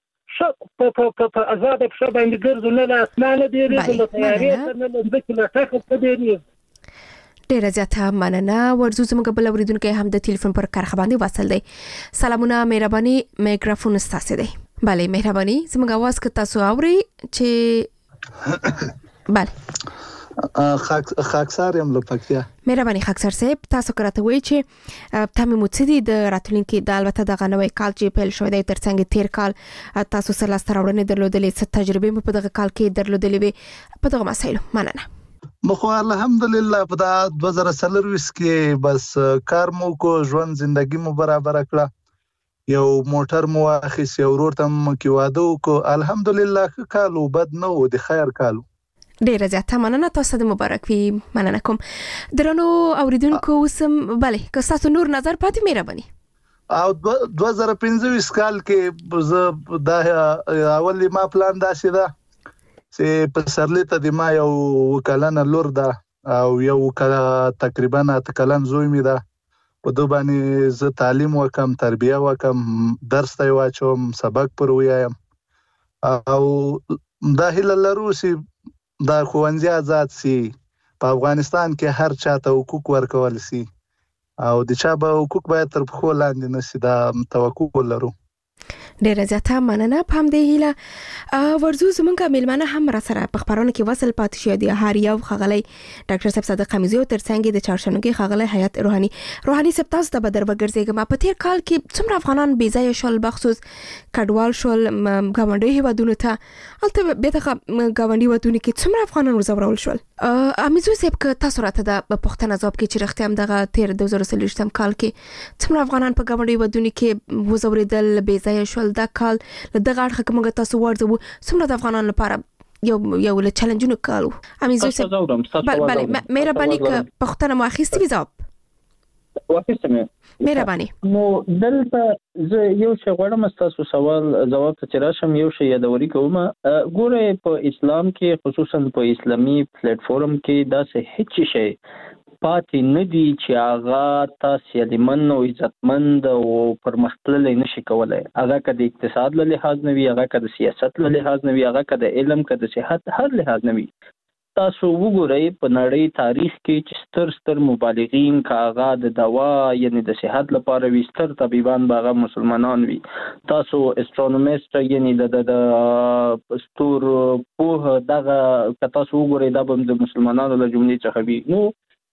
کې په ازاده پښه باندې ګرځو نه له اسمانه بیریږو له طیارې ته نه له ځمکې له ټکه ته بیریږو ډیره زیاته مننه ورځو زموږ بل اوریدونکو هم د ټلیفون پر کارخه باندې واصل دی سلامونه مهرباني میکروفون ستاسو دی بله مهرباني زموږ आवाज که تاسو اوري چې بله خاکسار يم له پکتیا. مهرباني خاکسار صاحب، تاسو کراته وی چې تاسو متصدي د راتلونکي د البته د غنوي کال چې پیل شوی دی ترڅنګ تیر کال تاسو سره لاستراوړنې درلودلې، څه تجربه په دغه کال کې درلودلې په دغه مسایلو؟ مننه. مخه الحمدلله په 2023 کې بس کار مو کو، ژوند زندگی مو برابر کړه، یو موټر مو اخیس، یو ورور تم کې واده وکړو. الحمدلله کالو بد نه و، د خیر کالو. ډیره زیاته مننه، تاسو د مبارک وي. مننه کوم. درنو اوریدونکو اوسم بله که تاسو نور نظر پاتې مهرباني. او 2025 کال کې زه د اولی ما پلان داسې ده چې په سرلی ته د ما یو وکلانه لور ده او یو تقریبا 8 کلن زوی می ده. په دوه باندې زه تعلیم وکم، تربیه وکم، درس ته واچوم، سبق پر ویایم او دا هیله لرو چې دا ښوونځي آزاد سي، په افغانستان کې هر چاته حقوق ورکول سي او د چا به حقوق باید تر پښو لاندې نشي. دا توقع لرو. ډیره زیاته مننه. په همدې هیله ورزو زمونږه میلمانه هم را سره په خبرونه کې وصل پاتې شو. د هر یو خغلی ډاکټر صاحب صادق قمیزی او ترڅنګ د چارشنوګي خغلی حیات روحاني صاحب تاسو ته بدر وګرځېږم. په تیر کال کې څومره افغانان بې ځای شول، بخصوص کډوال شول ګاونډي هیوادونو ته. البته به دغه ګاونډي هیوادونو کې څومره افغانان وزورول شول. امیزو صاحب که تاسو راته د پښتنه ځواب کې چې رښتیا هم دغه تیر 2023 کال کې څومره افغانان په ګاونډي هیوادونو کې وزوریدل، بې ځای شول، دا کال له دغه اړخه کومه تاسو ورځو څومره د افغانانو لپاره یو له چیلنجونو کالو؟ امیزو صاحب بله مهرباني که پښتنه مو اخیستې وي ځواب واخیستم. مهرباني. نو دلته زه یو شی غواړم تاسو سوال جواب ته چې راشم، یو شی یادوري کوم. ګوره په اسلام کې خصوصا په اسلامي پلیټ فارم کې داسې هیڅ شی پاتې نه دي چې هغه تاسو یمن او عزتمند او پرمختللی نشي کولای. هغه که د اقتصاد له لحاظ نه وي، هغه که د سیاست له لحاظ نه وي، هغه که د علم که د صحت هر لحاظ نه وي. تاسو وګورئ په نړۍ تاریخ کې چې ستر مبالغین که هغه د دوا یعنی د صحت لپاره وي، ستر طبيبان به هغه مسلمانان وي. تاسو استرونومیست یعنی د ستور په دغه که تاسو وګورئ دا به د مسلمانانو له جملې څخه وي. نو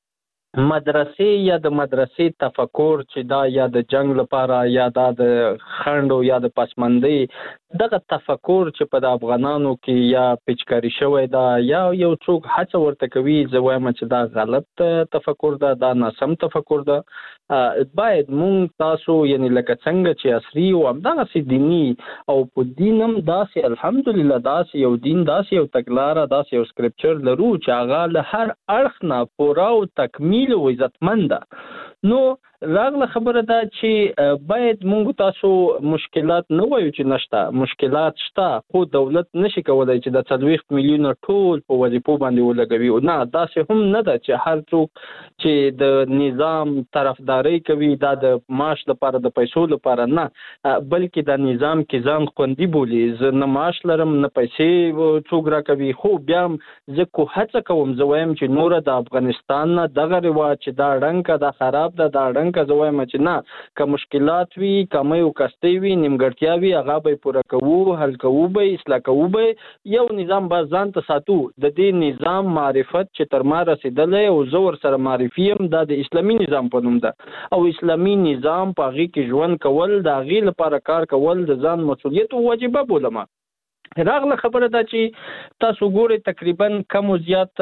مدرسې یا د مدرسې تفکر چې دا یا د جنگ لپاره یا د خندو یا د پسمندۍ دغه تفکر چې په د افغانانو کې یا پیچکاری شوی دا یا یو څوک هڅه ورته کوي، زه وایم چې دا غلط تفکر ده، دا ناسم تفکر ده. باید مونږ تاسو یعنی لکه څنګه چې عصري او همدغسې دیني او په دین هم داسې الحمدلله داسې یو دین، داسې یو تګلاره، داسې یو سکرپچر لرو چې هغه له هر اړخ نه پوره او تکمیل او عزتمند ده. نو راغله خبره ده چې باید مونږ تاسو مشکلات نه وایو چې نشته، مشکلات شته، خو دولت نشي کولای چې د 40 میلیونه ټول په وظیفو باندې ولګوي. او نه داسې هم نه ده چې هر څوک چې د نظام طرفداري کوي دا د معاش لپاره د پیسو لپاره نه، بلکې د نظام کې ځان خوندي بولي. زه نه معاش لرم نه پیسې څوک راکوي، خو بیا زه کو هڅه کوم، زه وایم چې نور د افغانستان نه دغه رواج چې دا رنګ دا خراب ده، دا رنګ که زه وایم چې نه که مشکلات وي، کمی او کستی وي، نیمګړتیا وي، هغه به پوره کوو، حل کوو به، اصلاح کوو به. یو نظام به ځان ته ساتو. د دې نظام معرفت چې تر ما رسیدلی او زه ورسره معرفي یم دا د اسلامي نظام په نوم ده او اسلامي نظام په هغې کې ژوند کول، د هغې لپاره کار کول د ځان مسؤلیت او واجبه بولم. راغله خبره ده چې تاسو ګورئ تقریبا کم او زیات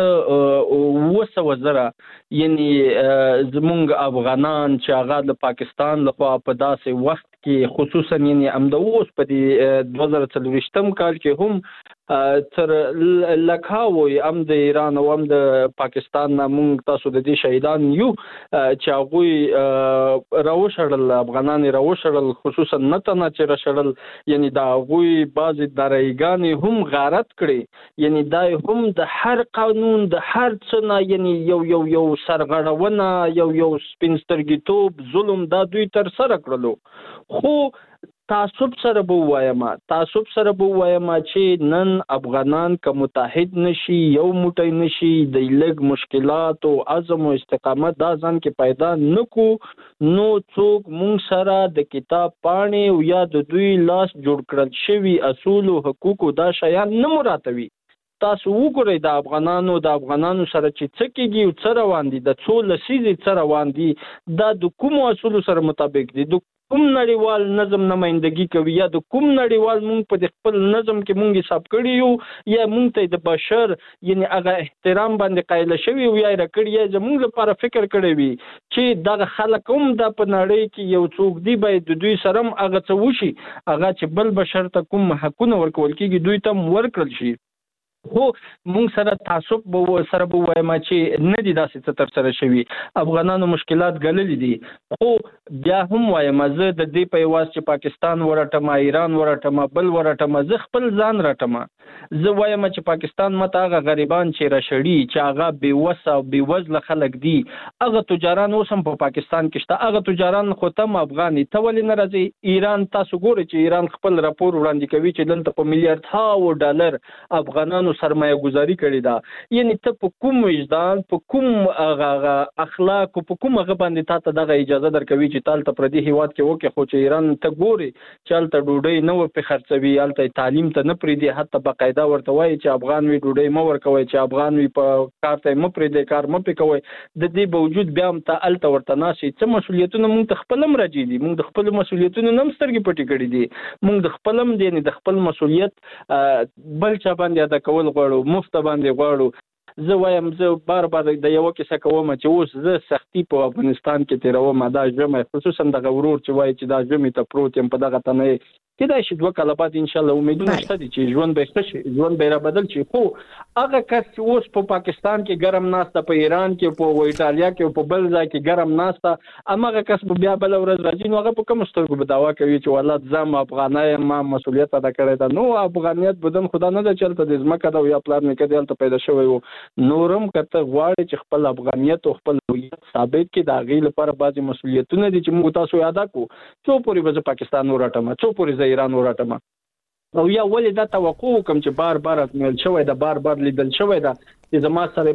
200 زره یعنی زمونږ افغانان چې هغه د پاکستان لخوا په داسې وخت کې خصوصا یعنی همدا اوس په 2024 کال کې هم تر لکهاوی هم د ایران او هم د پاکستان نه مونږ تاسو د دې شهیدان یو چې هغوی راوشړل، افغانان راوشړل، خصوصا نه تنه چې راوشړل یعنی دا هغوی بعضې دارایګانې هم غارت کړي، یعنی دا هم د هر قانون د هر څه نه یعنی یو سرغړونه یو سپین سترګیتوب ظلم دا دوی تر سره کړلو. خو تعصب سره به وایم چې نن افغانان که متحد نشي، یو موټی نشي، د لږ مشکلات او عزم او استقامت دا ځان کې پیدا نکو، نو څوک مونږ سره د کتاب پاڼې او یا د دوی لاس جوړ کړل شوي اصول او حقوق دا شیان نه مراتوي. تاسو وګورئ د افغانانو سره چې څه کېږي او څه روان دي د څو لسیزې څه روان دي دا د کوم اصولو سره مطابق دي د کوم نړیوال نظم نمائندګي کوي یا د کوم نړیوال مونږ په خپل نظم کې مونږ حساب کړی یو یا مونږ ته د بشر یعنی هغه احترام باندې قایل شوی او یا رکړی یا زموږ لپاره فکر کړی وي چې دا خلک هم د په نړۍ کې یو څوک دی باید د دوی سره هغه څه وشي هغه چې بل بشر ته کوم حقونه ورکول کېږي دوی ته ورکړل شي خو مونږ سره تعصب به سره به وایم چې نه دي داسې څه تر سره شوي افغانانو مشکلات ګاللي دي خو بیا هم وایم زه د دې په یواز چې پاکستان ورټم ایران ورټم بل ورټم زه خپل ځان رټم زه وایم چې پاکستان مته هغه غریبان چې راشړي چې هغه بېوسه او بېوزله خلک دي هغه تجاران اوس هم په پاکستان کې شته هغه تجاران خو تم افغاني ته ولې نه راځي ایران تاسو ګورئ چې ایران خپل راپور وړاندې کوي چې دلته په میلیارډ ډالر افغانانو سرمایه گذاری کړې ده یعنی ته په کوم وجدان په کوم اخلاق په کوم هغه باندې ته دغه اجازه درکوي چې تالته پر دې هیواد کې وکه خو چې ایران ته ګوري چې الته ډوډۍ نه و په خرڅوي الته تعلیم ته نه پریدي حتی باقاعده ورته وایي چې افغان وی ډوډۍ مو ورکوي چې افغان وی په کار ته مو پریدي کار مو پکوي د دې باوجود بیا هم ته الته ورته ناشي څه مسولیتونه مونږ ته خپلم راځي دي مونږ د خپل مسولیتونو نم سترګې پټې کړې دي مونږ د خپلم دي نه د خپل مسولیت بل چا باندې ادا کول غواړو مفت باندې غواړو زه وایم زه بار د یو کیسه کوم چې اوس زه سختي په افغانستان کې تیروم دا ژمه خصوصا د غورور چې وایي چې دا ژمه ته پروت يم په دغه تنه کېدای شي 2 کاله بعد ان شاء الله امیدونه شته چې ژوند به ښه شي ژوند به را بدل شي خو هغه کس چې اوس په پاکستان کې ګرم ناسته په ایران کې په ایټالیا کې په بل ځای کې ګرم ناسته هغه کس بیا بل ورځ راځي نو هغه په کوم سترګو به داوا کوي چې والله ځم افغانای ما مسولیت ادا کړی دا نو افغانیت بدن خدا نه د چلته د ځمکه دا یا پلان نه کېدل ته پیدا شوی وو نورم کته غواړي چې خپل افغانیت او خپل هویت ثابت کړي دا غي لپاره بعضی مسولیتونه دي چې موږ تاسو یاد کو څو پوری به پاکستان ورټم څو پوری ایران ورټم او یا ولې دا توقع کوم چې بار بار اتمل شوی دا بار بار لیدل شوی دا چې زما سره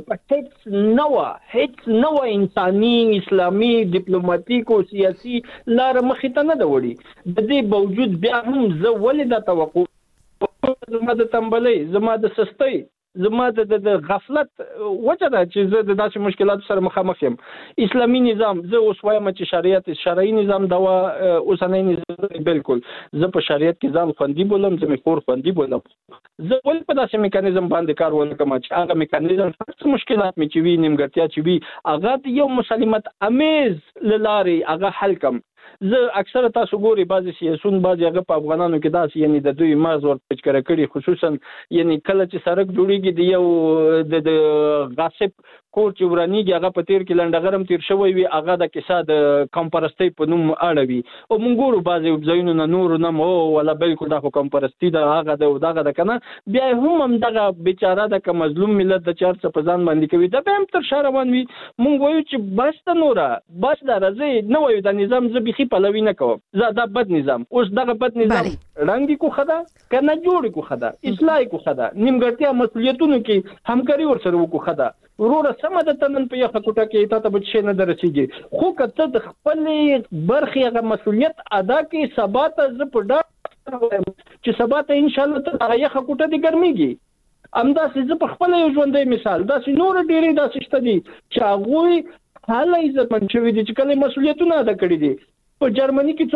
په هیڅ نو انساني اسلامي ډیپلوماټیک او سیاسي لار مخې ته نه دا وړي د دې باوجود بیا هم زه ولې دا توقع زما د تنبلۍ زما د سستۍ زما د غفلت وجه ده چې زه د داسې مشکلاتو سره مخامخ یم اسلامي نظام زه اوس وایم چې شرعي نظام دا اوسنۍ نظام بالکل زه په شریعت کې ځان خوندي بولم زه مې خور خوندي بولم زه ولې په داسې میکانیزم باندې کار ونکم چې هغه میکانیزم څه مشکلات مې چې وي نیمګړتیا چې وي هغه یو مسالمت امیز لارې هغه حل کم زه اکثره تاسو ګوري بعضی سیاسون بعضی هغه په افغانانو کې داسې یعنی د دوی مغز ور پچکره کړي خصوصا یعنی کله چې سړک جوړیږي د یو د غاصب کور چې ورانیږي هغه په تیر کې لنډغرم تیر شوی وي هغه د کیسه د کمپرستی په نوم اړوي او مونږ ګورو بعضی ځایونو نه نور نه مو ولا بالکل د کمپرستی د هغه دغه کنه بیا هم دغه بیچاره د مظلوم ملت د چار څه په ځان باندې کوي دا به هم تر شاروان وي مونږ وایو چې بس ته نوره بس دا راځي نو وایو د نظام زبېخي پلوي نه کوم زه دا بد نظام اوس دغه بد نظام رنګي کو خدا کنه جوړ کو خدا اصلاح کو خدا نیمګړتیا مسولیتونو کې همکاري ورسره وکړو خدا ورور سم د تنن په یخه کوټه کې ته به شي نه درسيږي خو کته د خپل برخي هغه مسولیت ادا کې ثبات ز په ډاډ چې ثبات ان شاء الله ته یخه کوټه دي ګرميږي امدا ز په خپل یو ژوندې مثال دا نور ډېری دا شته دي چې هغه حاله عزت منشوي دي چې کله مسولیتونه ادا کړی دي په جرمني کې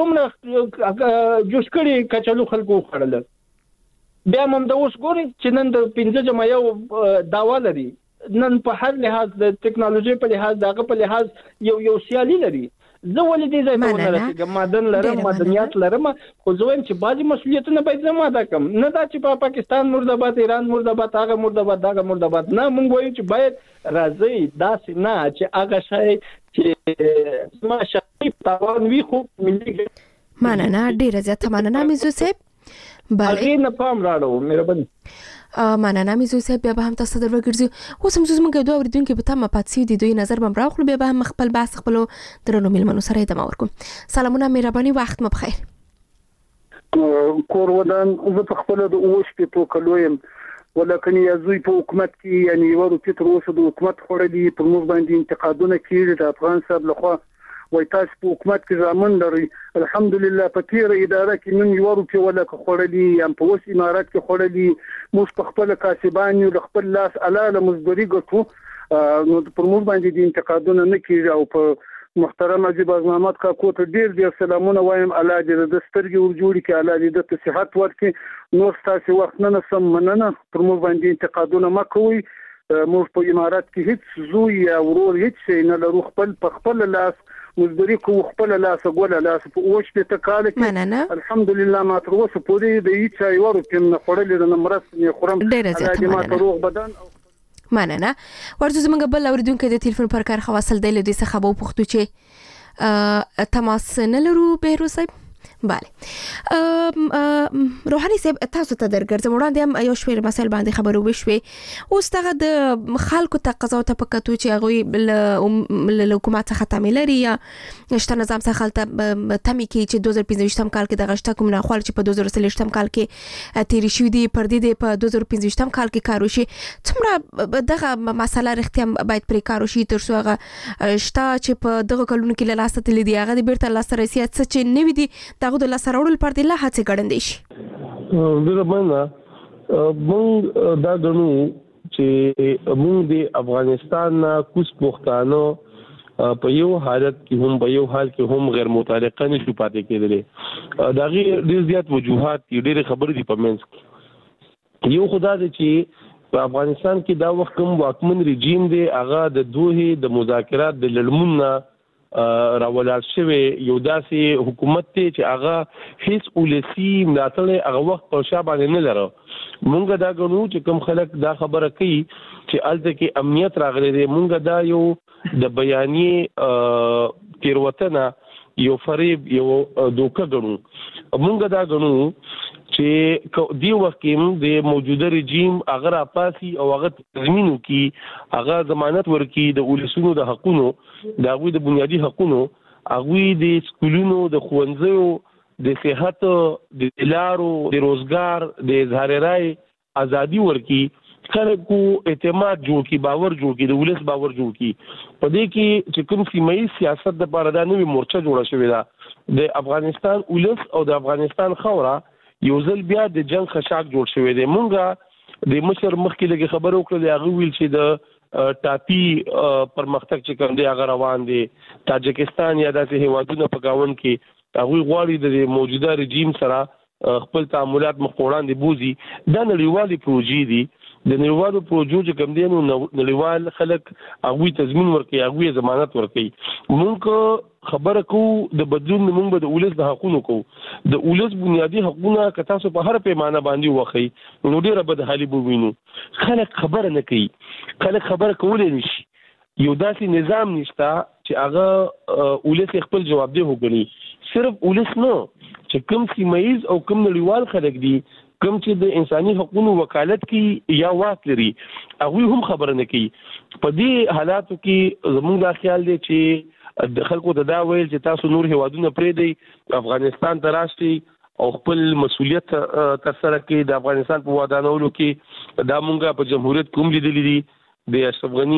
څومره جوش کړي کچالو خلکو خړل بیا هم د اوس ګوري چې نن د 15 جمع یو داوا لري نن په هر لحاظ د ټکنالوژي په لحاظ دغه په لحاظ یو سیالي لري زه ولې دې ځای ته ورسېږم مدن لرم مدنیات لرم خو زه وایم چې بعضي مسولیتونه باید زما ادا کړم نه دا چې په پاکستان مرداباد ایران مرداباد هغه مرداباد دغه مرداباد نه مونږ وایو چې باید راځي داسې نه چې هغه شی چې ما شخصي تاوان وي خو ملي مننه ډیره زیاته مننه میزو صاحب هغه نه پام راړو مهرباني مننه میزو صاحب بیا به هم تاسو درو ګرځي اوس هم زموږ دوه اوریدونکو په تمه پاتې دي دوی نظر بم راخلو بیا به هم خپل بحث خپل درنو ملمنو سره ادامه ورکوم سلامونه مهرباني وخت مو بخیر کور ودان زه په خپل د اوش په تو کلویم ولکن یزوی په حکومت کې یعنی ورته تر اوسه د حکومت خورلي پر موږ باندې انتقادونه کیږي د افغان صاحب لخوا وای تاسو په حکومت کې ځامن لري الحمدلله په تیر اداره کې نن یو روپیه ولا خورلي ام په اوس امارات کې خورلي موږ په خپل کاسبان یو خپل لاس الاله مزدوري ګټو نو پر موږ باندې د انتقادونه نه کیږي او په محترم عجیب از محمد کا کوټ ډیر سلامونه وایم الله دې د سترګې ور جوړي کې الله دې د صحت ورکړي نور تاسو وخت نه سم مننه پر موږ باندې انتقادونه مکوئ موږ په امارات کې هیڅ زوی یا ورور هیڅ شي نه لرو خپل لاس مزدوري کو خپل لاس غول لاس په اوش په تکاله کې الحمدلله ما تر اوسه پورې د هیڅ یو ورکې نه خورلې د مرسته نه خورم دې ما روغ بدن مننه ورته زمونږ بل اوریدونکو د ټلیفون پر کار خواصل دی لدې څخه به پوښتو چې تماس نه لرو بهرو صاحب بله روحاني صاحب تاسو ته درګرځم وړاندې هم یو شمېر مسایل باندې خبرو وشوې اوس دغه د خلکو تقاضا او تپکتو چې هغوی له حکومت څخه تمې لري یا شته نظام څخه تمې کوي چې 2015 کال کې دغه شته کوم ناخوال چې په 2023 کال کې تیری شوي دي پر دې په 2015 کال کې کار وشي څومره دغه مسله رښتیا باید پرې کار وشي تر څو هغه شته چې په دغه کلونو کې له لاسه تللي دي هغه د بیرته لاسته رسي څه چې نوي دي دغه د لاسته راوړلو لپاره د لا هڅې ګړندې شي موږ دا ګڼو چې موږ د افغانستان نه کوڅ پښتانه په یو حالت کې هم په یو حال کې هم غیر متعلقه نشو پاتې کېدلې دا غي ډېر زیات وجوهات ډېر خبرې دي په منځ کې یو خدای دې چې په افغانستان کې دا وخت کوم واکمن رژیم دی هغه د دوه د مذاکرات د لړمون راولار شوی یو داسې حکومت ته چې هغه هیڅ ولسی ملاتړ هغه وخت په شابه نه لره مونږ دا غنو چې کوم خلک دا خبره کوي چې الته کې امنیت راغلي دی مونږ دا یو د بیانیه تیروتنه یو فریب یو دوکه غنو مونږ دا غنو چې دی وخت کې د موجوده رژیم اگر اپاسي او هغه تضمینو کې هغه ضمانت ورکي د ولسونو د حقوقو د غوي د بنیادی حقوقو هغه د سکولونو د خوندزو د صحت د لارو د روزګار د اظهار رائے ازادي ورکي خلکو اعتماد جوړ کی باور جوړ کی د ولس باور جوړ کی په دې کې چې کوم سیمایي سیاست د پاره د نوې مورچه جوړه شوې ده د افغانستان ولس او د افغانستان خاوره یو ځل بیا د جنگ خشاک جوړ شوی دی مونږه د مشر مخکې لګي خبرو کړل هغه ویل چې د ټاپی پرمختګ چې کوم دی هغه روان دي تاجکستان یا داسې هیوادونو په گاون کې هغه غواړي د موجوده رژیم سره خپل تعاملات مخ وړاندې بوزي دا نړیوالي پروژې دي د نړیوالو پروژو چې کوم دي نو نړیوال خلک هغه تضمین ورکړي هغه ضمانت ورکړي مونږ خبره کو د بدلون موږ د ولس د حقوقو کو د ولس بنیادی حقوقونه کتا سو په هر پیمانه باندې وخی نو ډیره بد حالي بوینو خلک خبره نه کوي خلک خبره کولای نشي یو داسې نظام نشته چې هغه ولس خپل جواب دی وګړي صرف ولس نه چې کوم سیمایز او کوم نړیوال خلک دي کوم چې د انساني حقوقو وکالت کې یا واک لري هغه هم خبره نه کوي په دې حالاتو کې زموږ دا خیال دی چې د خلکو د دا ویل چې تاسو نور هیوادونه پرې دی افغانستان ته راشي او خپل مسولیت تر سره کې د افغانستان په ودانولو کې دا مونږه په جمهوریت کوم لیدلې دي د اشرف غنی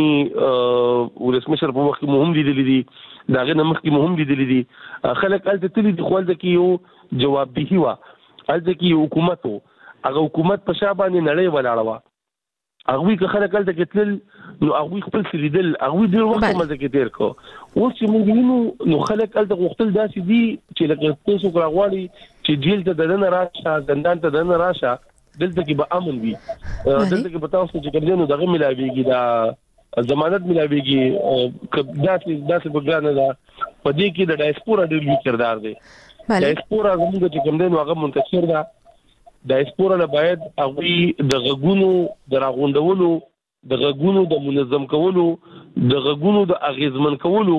ولسمشر په وخت مهم لیدلې دي دا غنه مخکې مهم لیدلې دي خلک الته تللی د خپل د کې یو جواب دی وا الته کې حکومت هغه حکومت په شابه نړۍ ولاړه وا هغه که خلک الته کتل نو هغه خپل سلیدل هغه ډیر وخت مزه کې تیر کو اوس چې موږ نو خلک الته غوښتل داسې دي چې لکه تاسو غواړي چې جیل ته دنه راشه زندان ته دنه راشه دلته کې به امن وي دلته کې به تاسو چې کړئ دغه ملاويږي دا ضمانت ملاويږي داسې بګرانه دا په دې کې د ډایسپورا ډیر لوی کردار دی ډایسپورا زموږ چې کوم دی نو هغه منتشر ده ډایسپورا نه باید هغه د غږونو د راغونډولو د غږونو د منظم کولو د غږونو د اغیزمن کولو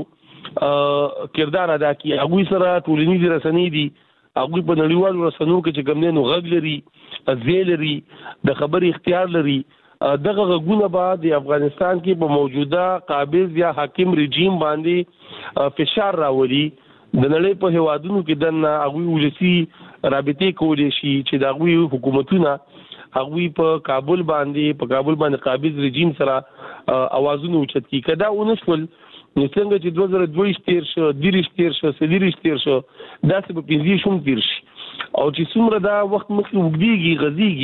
کردار ادا کوي هغه سره ټولنیز رسنۍ دي هغه په نړیوالو رسنیو کې چې کوم نه غږ لري ځیل لري د خبري اختیار لري دغه غږونه به د افغانستان کې په موجوده قابض یا حاکم رژیم باندې فشار راولي د نړۍ په هوادونو کې دنه هغه ولسی رابطې کولې شي چې د هغه حکومتونه هغه په کابل باندې قابض رژیم سره اوازونه اوچت کی کدا اونسول نو څنګه چې 2022 تیر شو 23 تیر شو 30 تیر شو دا څه په 15 شوم تیر شي او چې څومره دا وخت مخکې وګړيږي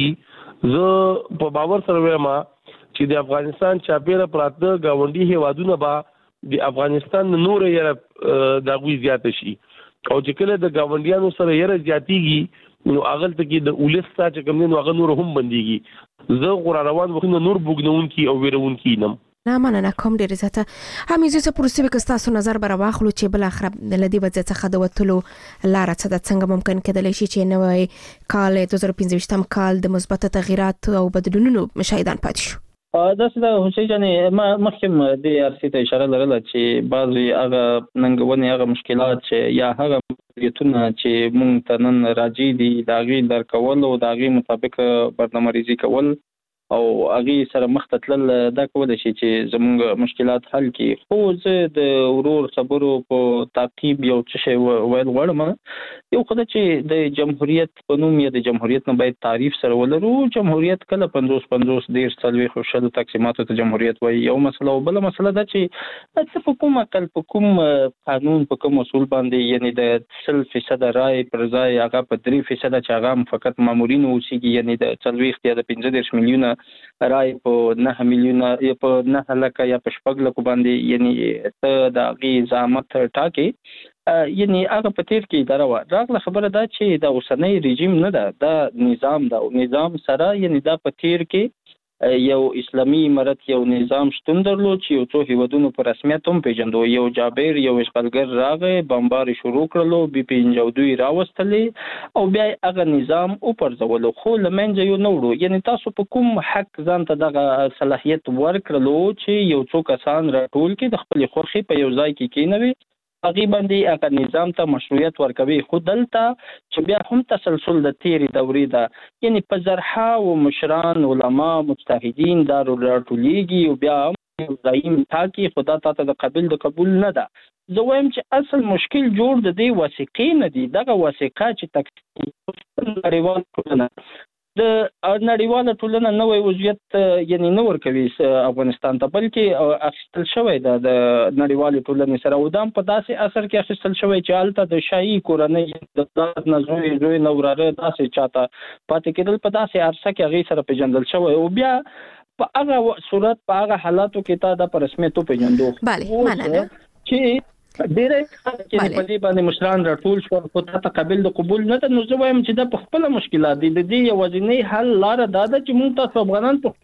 غزيږي زه په باور سره وایم چې د افغانستان چاپیره پراته گاونډي هیوادونه به د افغانستان نور یې د غوي زیات شي او چې کله د گاونډیانو سره یې زیاتیږي نو اغل ته کې د اولستا چې کوم نو هغه نور هم بنديږي زه غوړ روان وخت نور بوګنون کی او ویرون کی نم نه مننه کوم ډیر زته همیزه څه پروسه به تاسو نظر بر واخلو چې بل اخر د لدی وځه څخه د وټلو لار څنګه ممکن کېدلی شي چې نوې کال 2015 کال د مثبت تغیرات او بدلونونو مشاهدان پاتې شو دا څه د حسین جانې ما مخکې د ارسي ته اشاره لرله چې بعضی هغه ننګونې هغه مشکلات چې یا هغه مسؤلیتونه چې مونږ ته نن راځي دي د هغې درکول او د هغې مطابق برنامه‌ریزي کول او هغې سره مخ ته تلل دا کولی شي چې زموږ مشکلات حل کړي خو زه د ورور خبرو په تعقیب یو څه شی ویل غواړم یو خو دا چې د جمهوریت په نوم یا د جمهوریت نه باید تعریف سره ولرو جمهوریت کله 50 دیر څلوېښت او شلو تقسیماتو ته جمهوریت وایي یو مسله او بله مسله دا چې څه په کوم عقل په کوم قانون په کوم اصول باندې یعنی د 100% رای پر ځای هغه په 3% چې هغه فقط مامورین اوسېږي یعنی د 40 یا د 15 میلیونه رای په 9 میلیونه یا په 9 لکه یا په 10 لکه باندې یعنی ته د هغې زعامت ټاکي یعنی هغه په تیر کې اداره وه راغله خبره دا چې د اوسنۍ رژیم نه ده دا نظام ده او نظام سره یعنی دا په تیر کې یو اسلامي امارت یو نظام شتون درلود چې یو څو هیوادونو په رسمیت هم پیژندو یو جابر یو اشغالګر راغی بمبار شروع کړلو بي پي انجودوی راوستلې او بیا هغه نظام وپرځولو خو لمنځه یو نه وړو یعنی تاسو په کوم حق ځان ته دغه صلاحیت ورکړلو چې یو څو کسان راټول کړي د خپل خوښي په یو ځای کې کېنوي هغې باندې هغه نظام ته مشروعیت ورکوي خو دلته چې بیا هم تسلسل د تیرې دورې ده یعنی په زرهاو مشران علما مجتهدین دا راټولیږي او بیا هم ځایم ټاکي خو دا تاته د قبول نه ده زه وایم چې اصل مشکل جوړ د دې وثیقې نه دي دغه وثیقه چې تقسیم نړیوال ټولنه د نړیواله ټولنه نوې وضعیت یعنی نه ورکوي افغانستان ته بلکې اخیستل شوی ده د نړیوالې ټولنې سره او دا په داسې اثر کې اخیستل شوی چې هلته د شاهي کورنۍ د پلار نه زوی نه وراره داسې چاته پاتې کېدل په داسې عرصه کې هغې سره پیژندل شوی او بیا په هغه صورت په هغه حالاتو کې تا دا په رسمیت وپېژندو بله مننه چې ډېری چې په دې باندې مشران راټول شول خو ته قابل د قبول نه ده نو زه وایم چې دا په خپله مشکلات دي د دې یوازینۍ حل لاره دا ده چې موږ تاسو افغانان په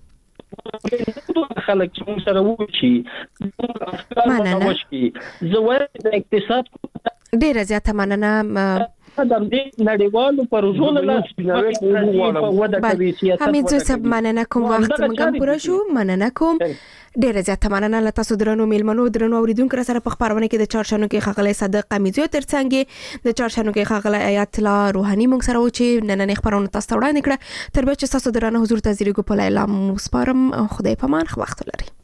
خلک چې موږ سره وشي زه وایم د اقتصاد ډېره زیاته مننه د نړیوالو پروژو له حمید صاحب مننه کوم وخت موږ هم پوره شو مننه کوم ډیره زیاته مننه له تاسو درنو میلمنو درنو اوریدونکو سره په خبرونه کې د چارشنو کې خغلی صدق امیزو ترڅنګ د چارشنو کې خغلی آیات الله روحاني موږ سره و چې نن خبرونه تاسو وړاندې کړه تر بیا چې تاسو درنو حضور ته زیریګو په اعلان مسپارم خدای پامان وخت لري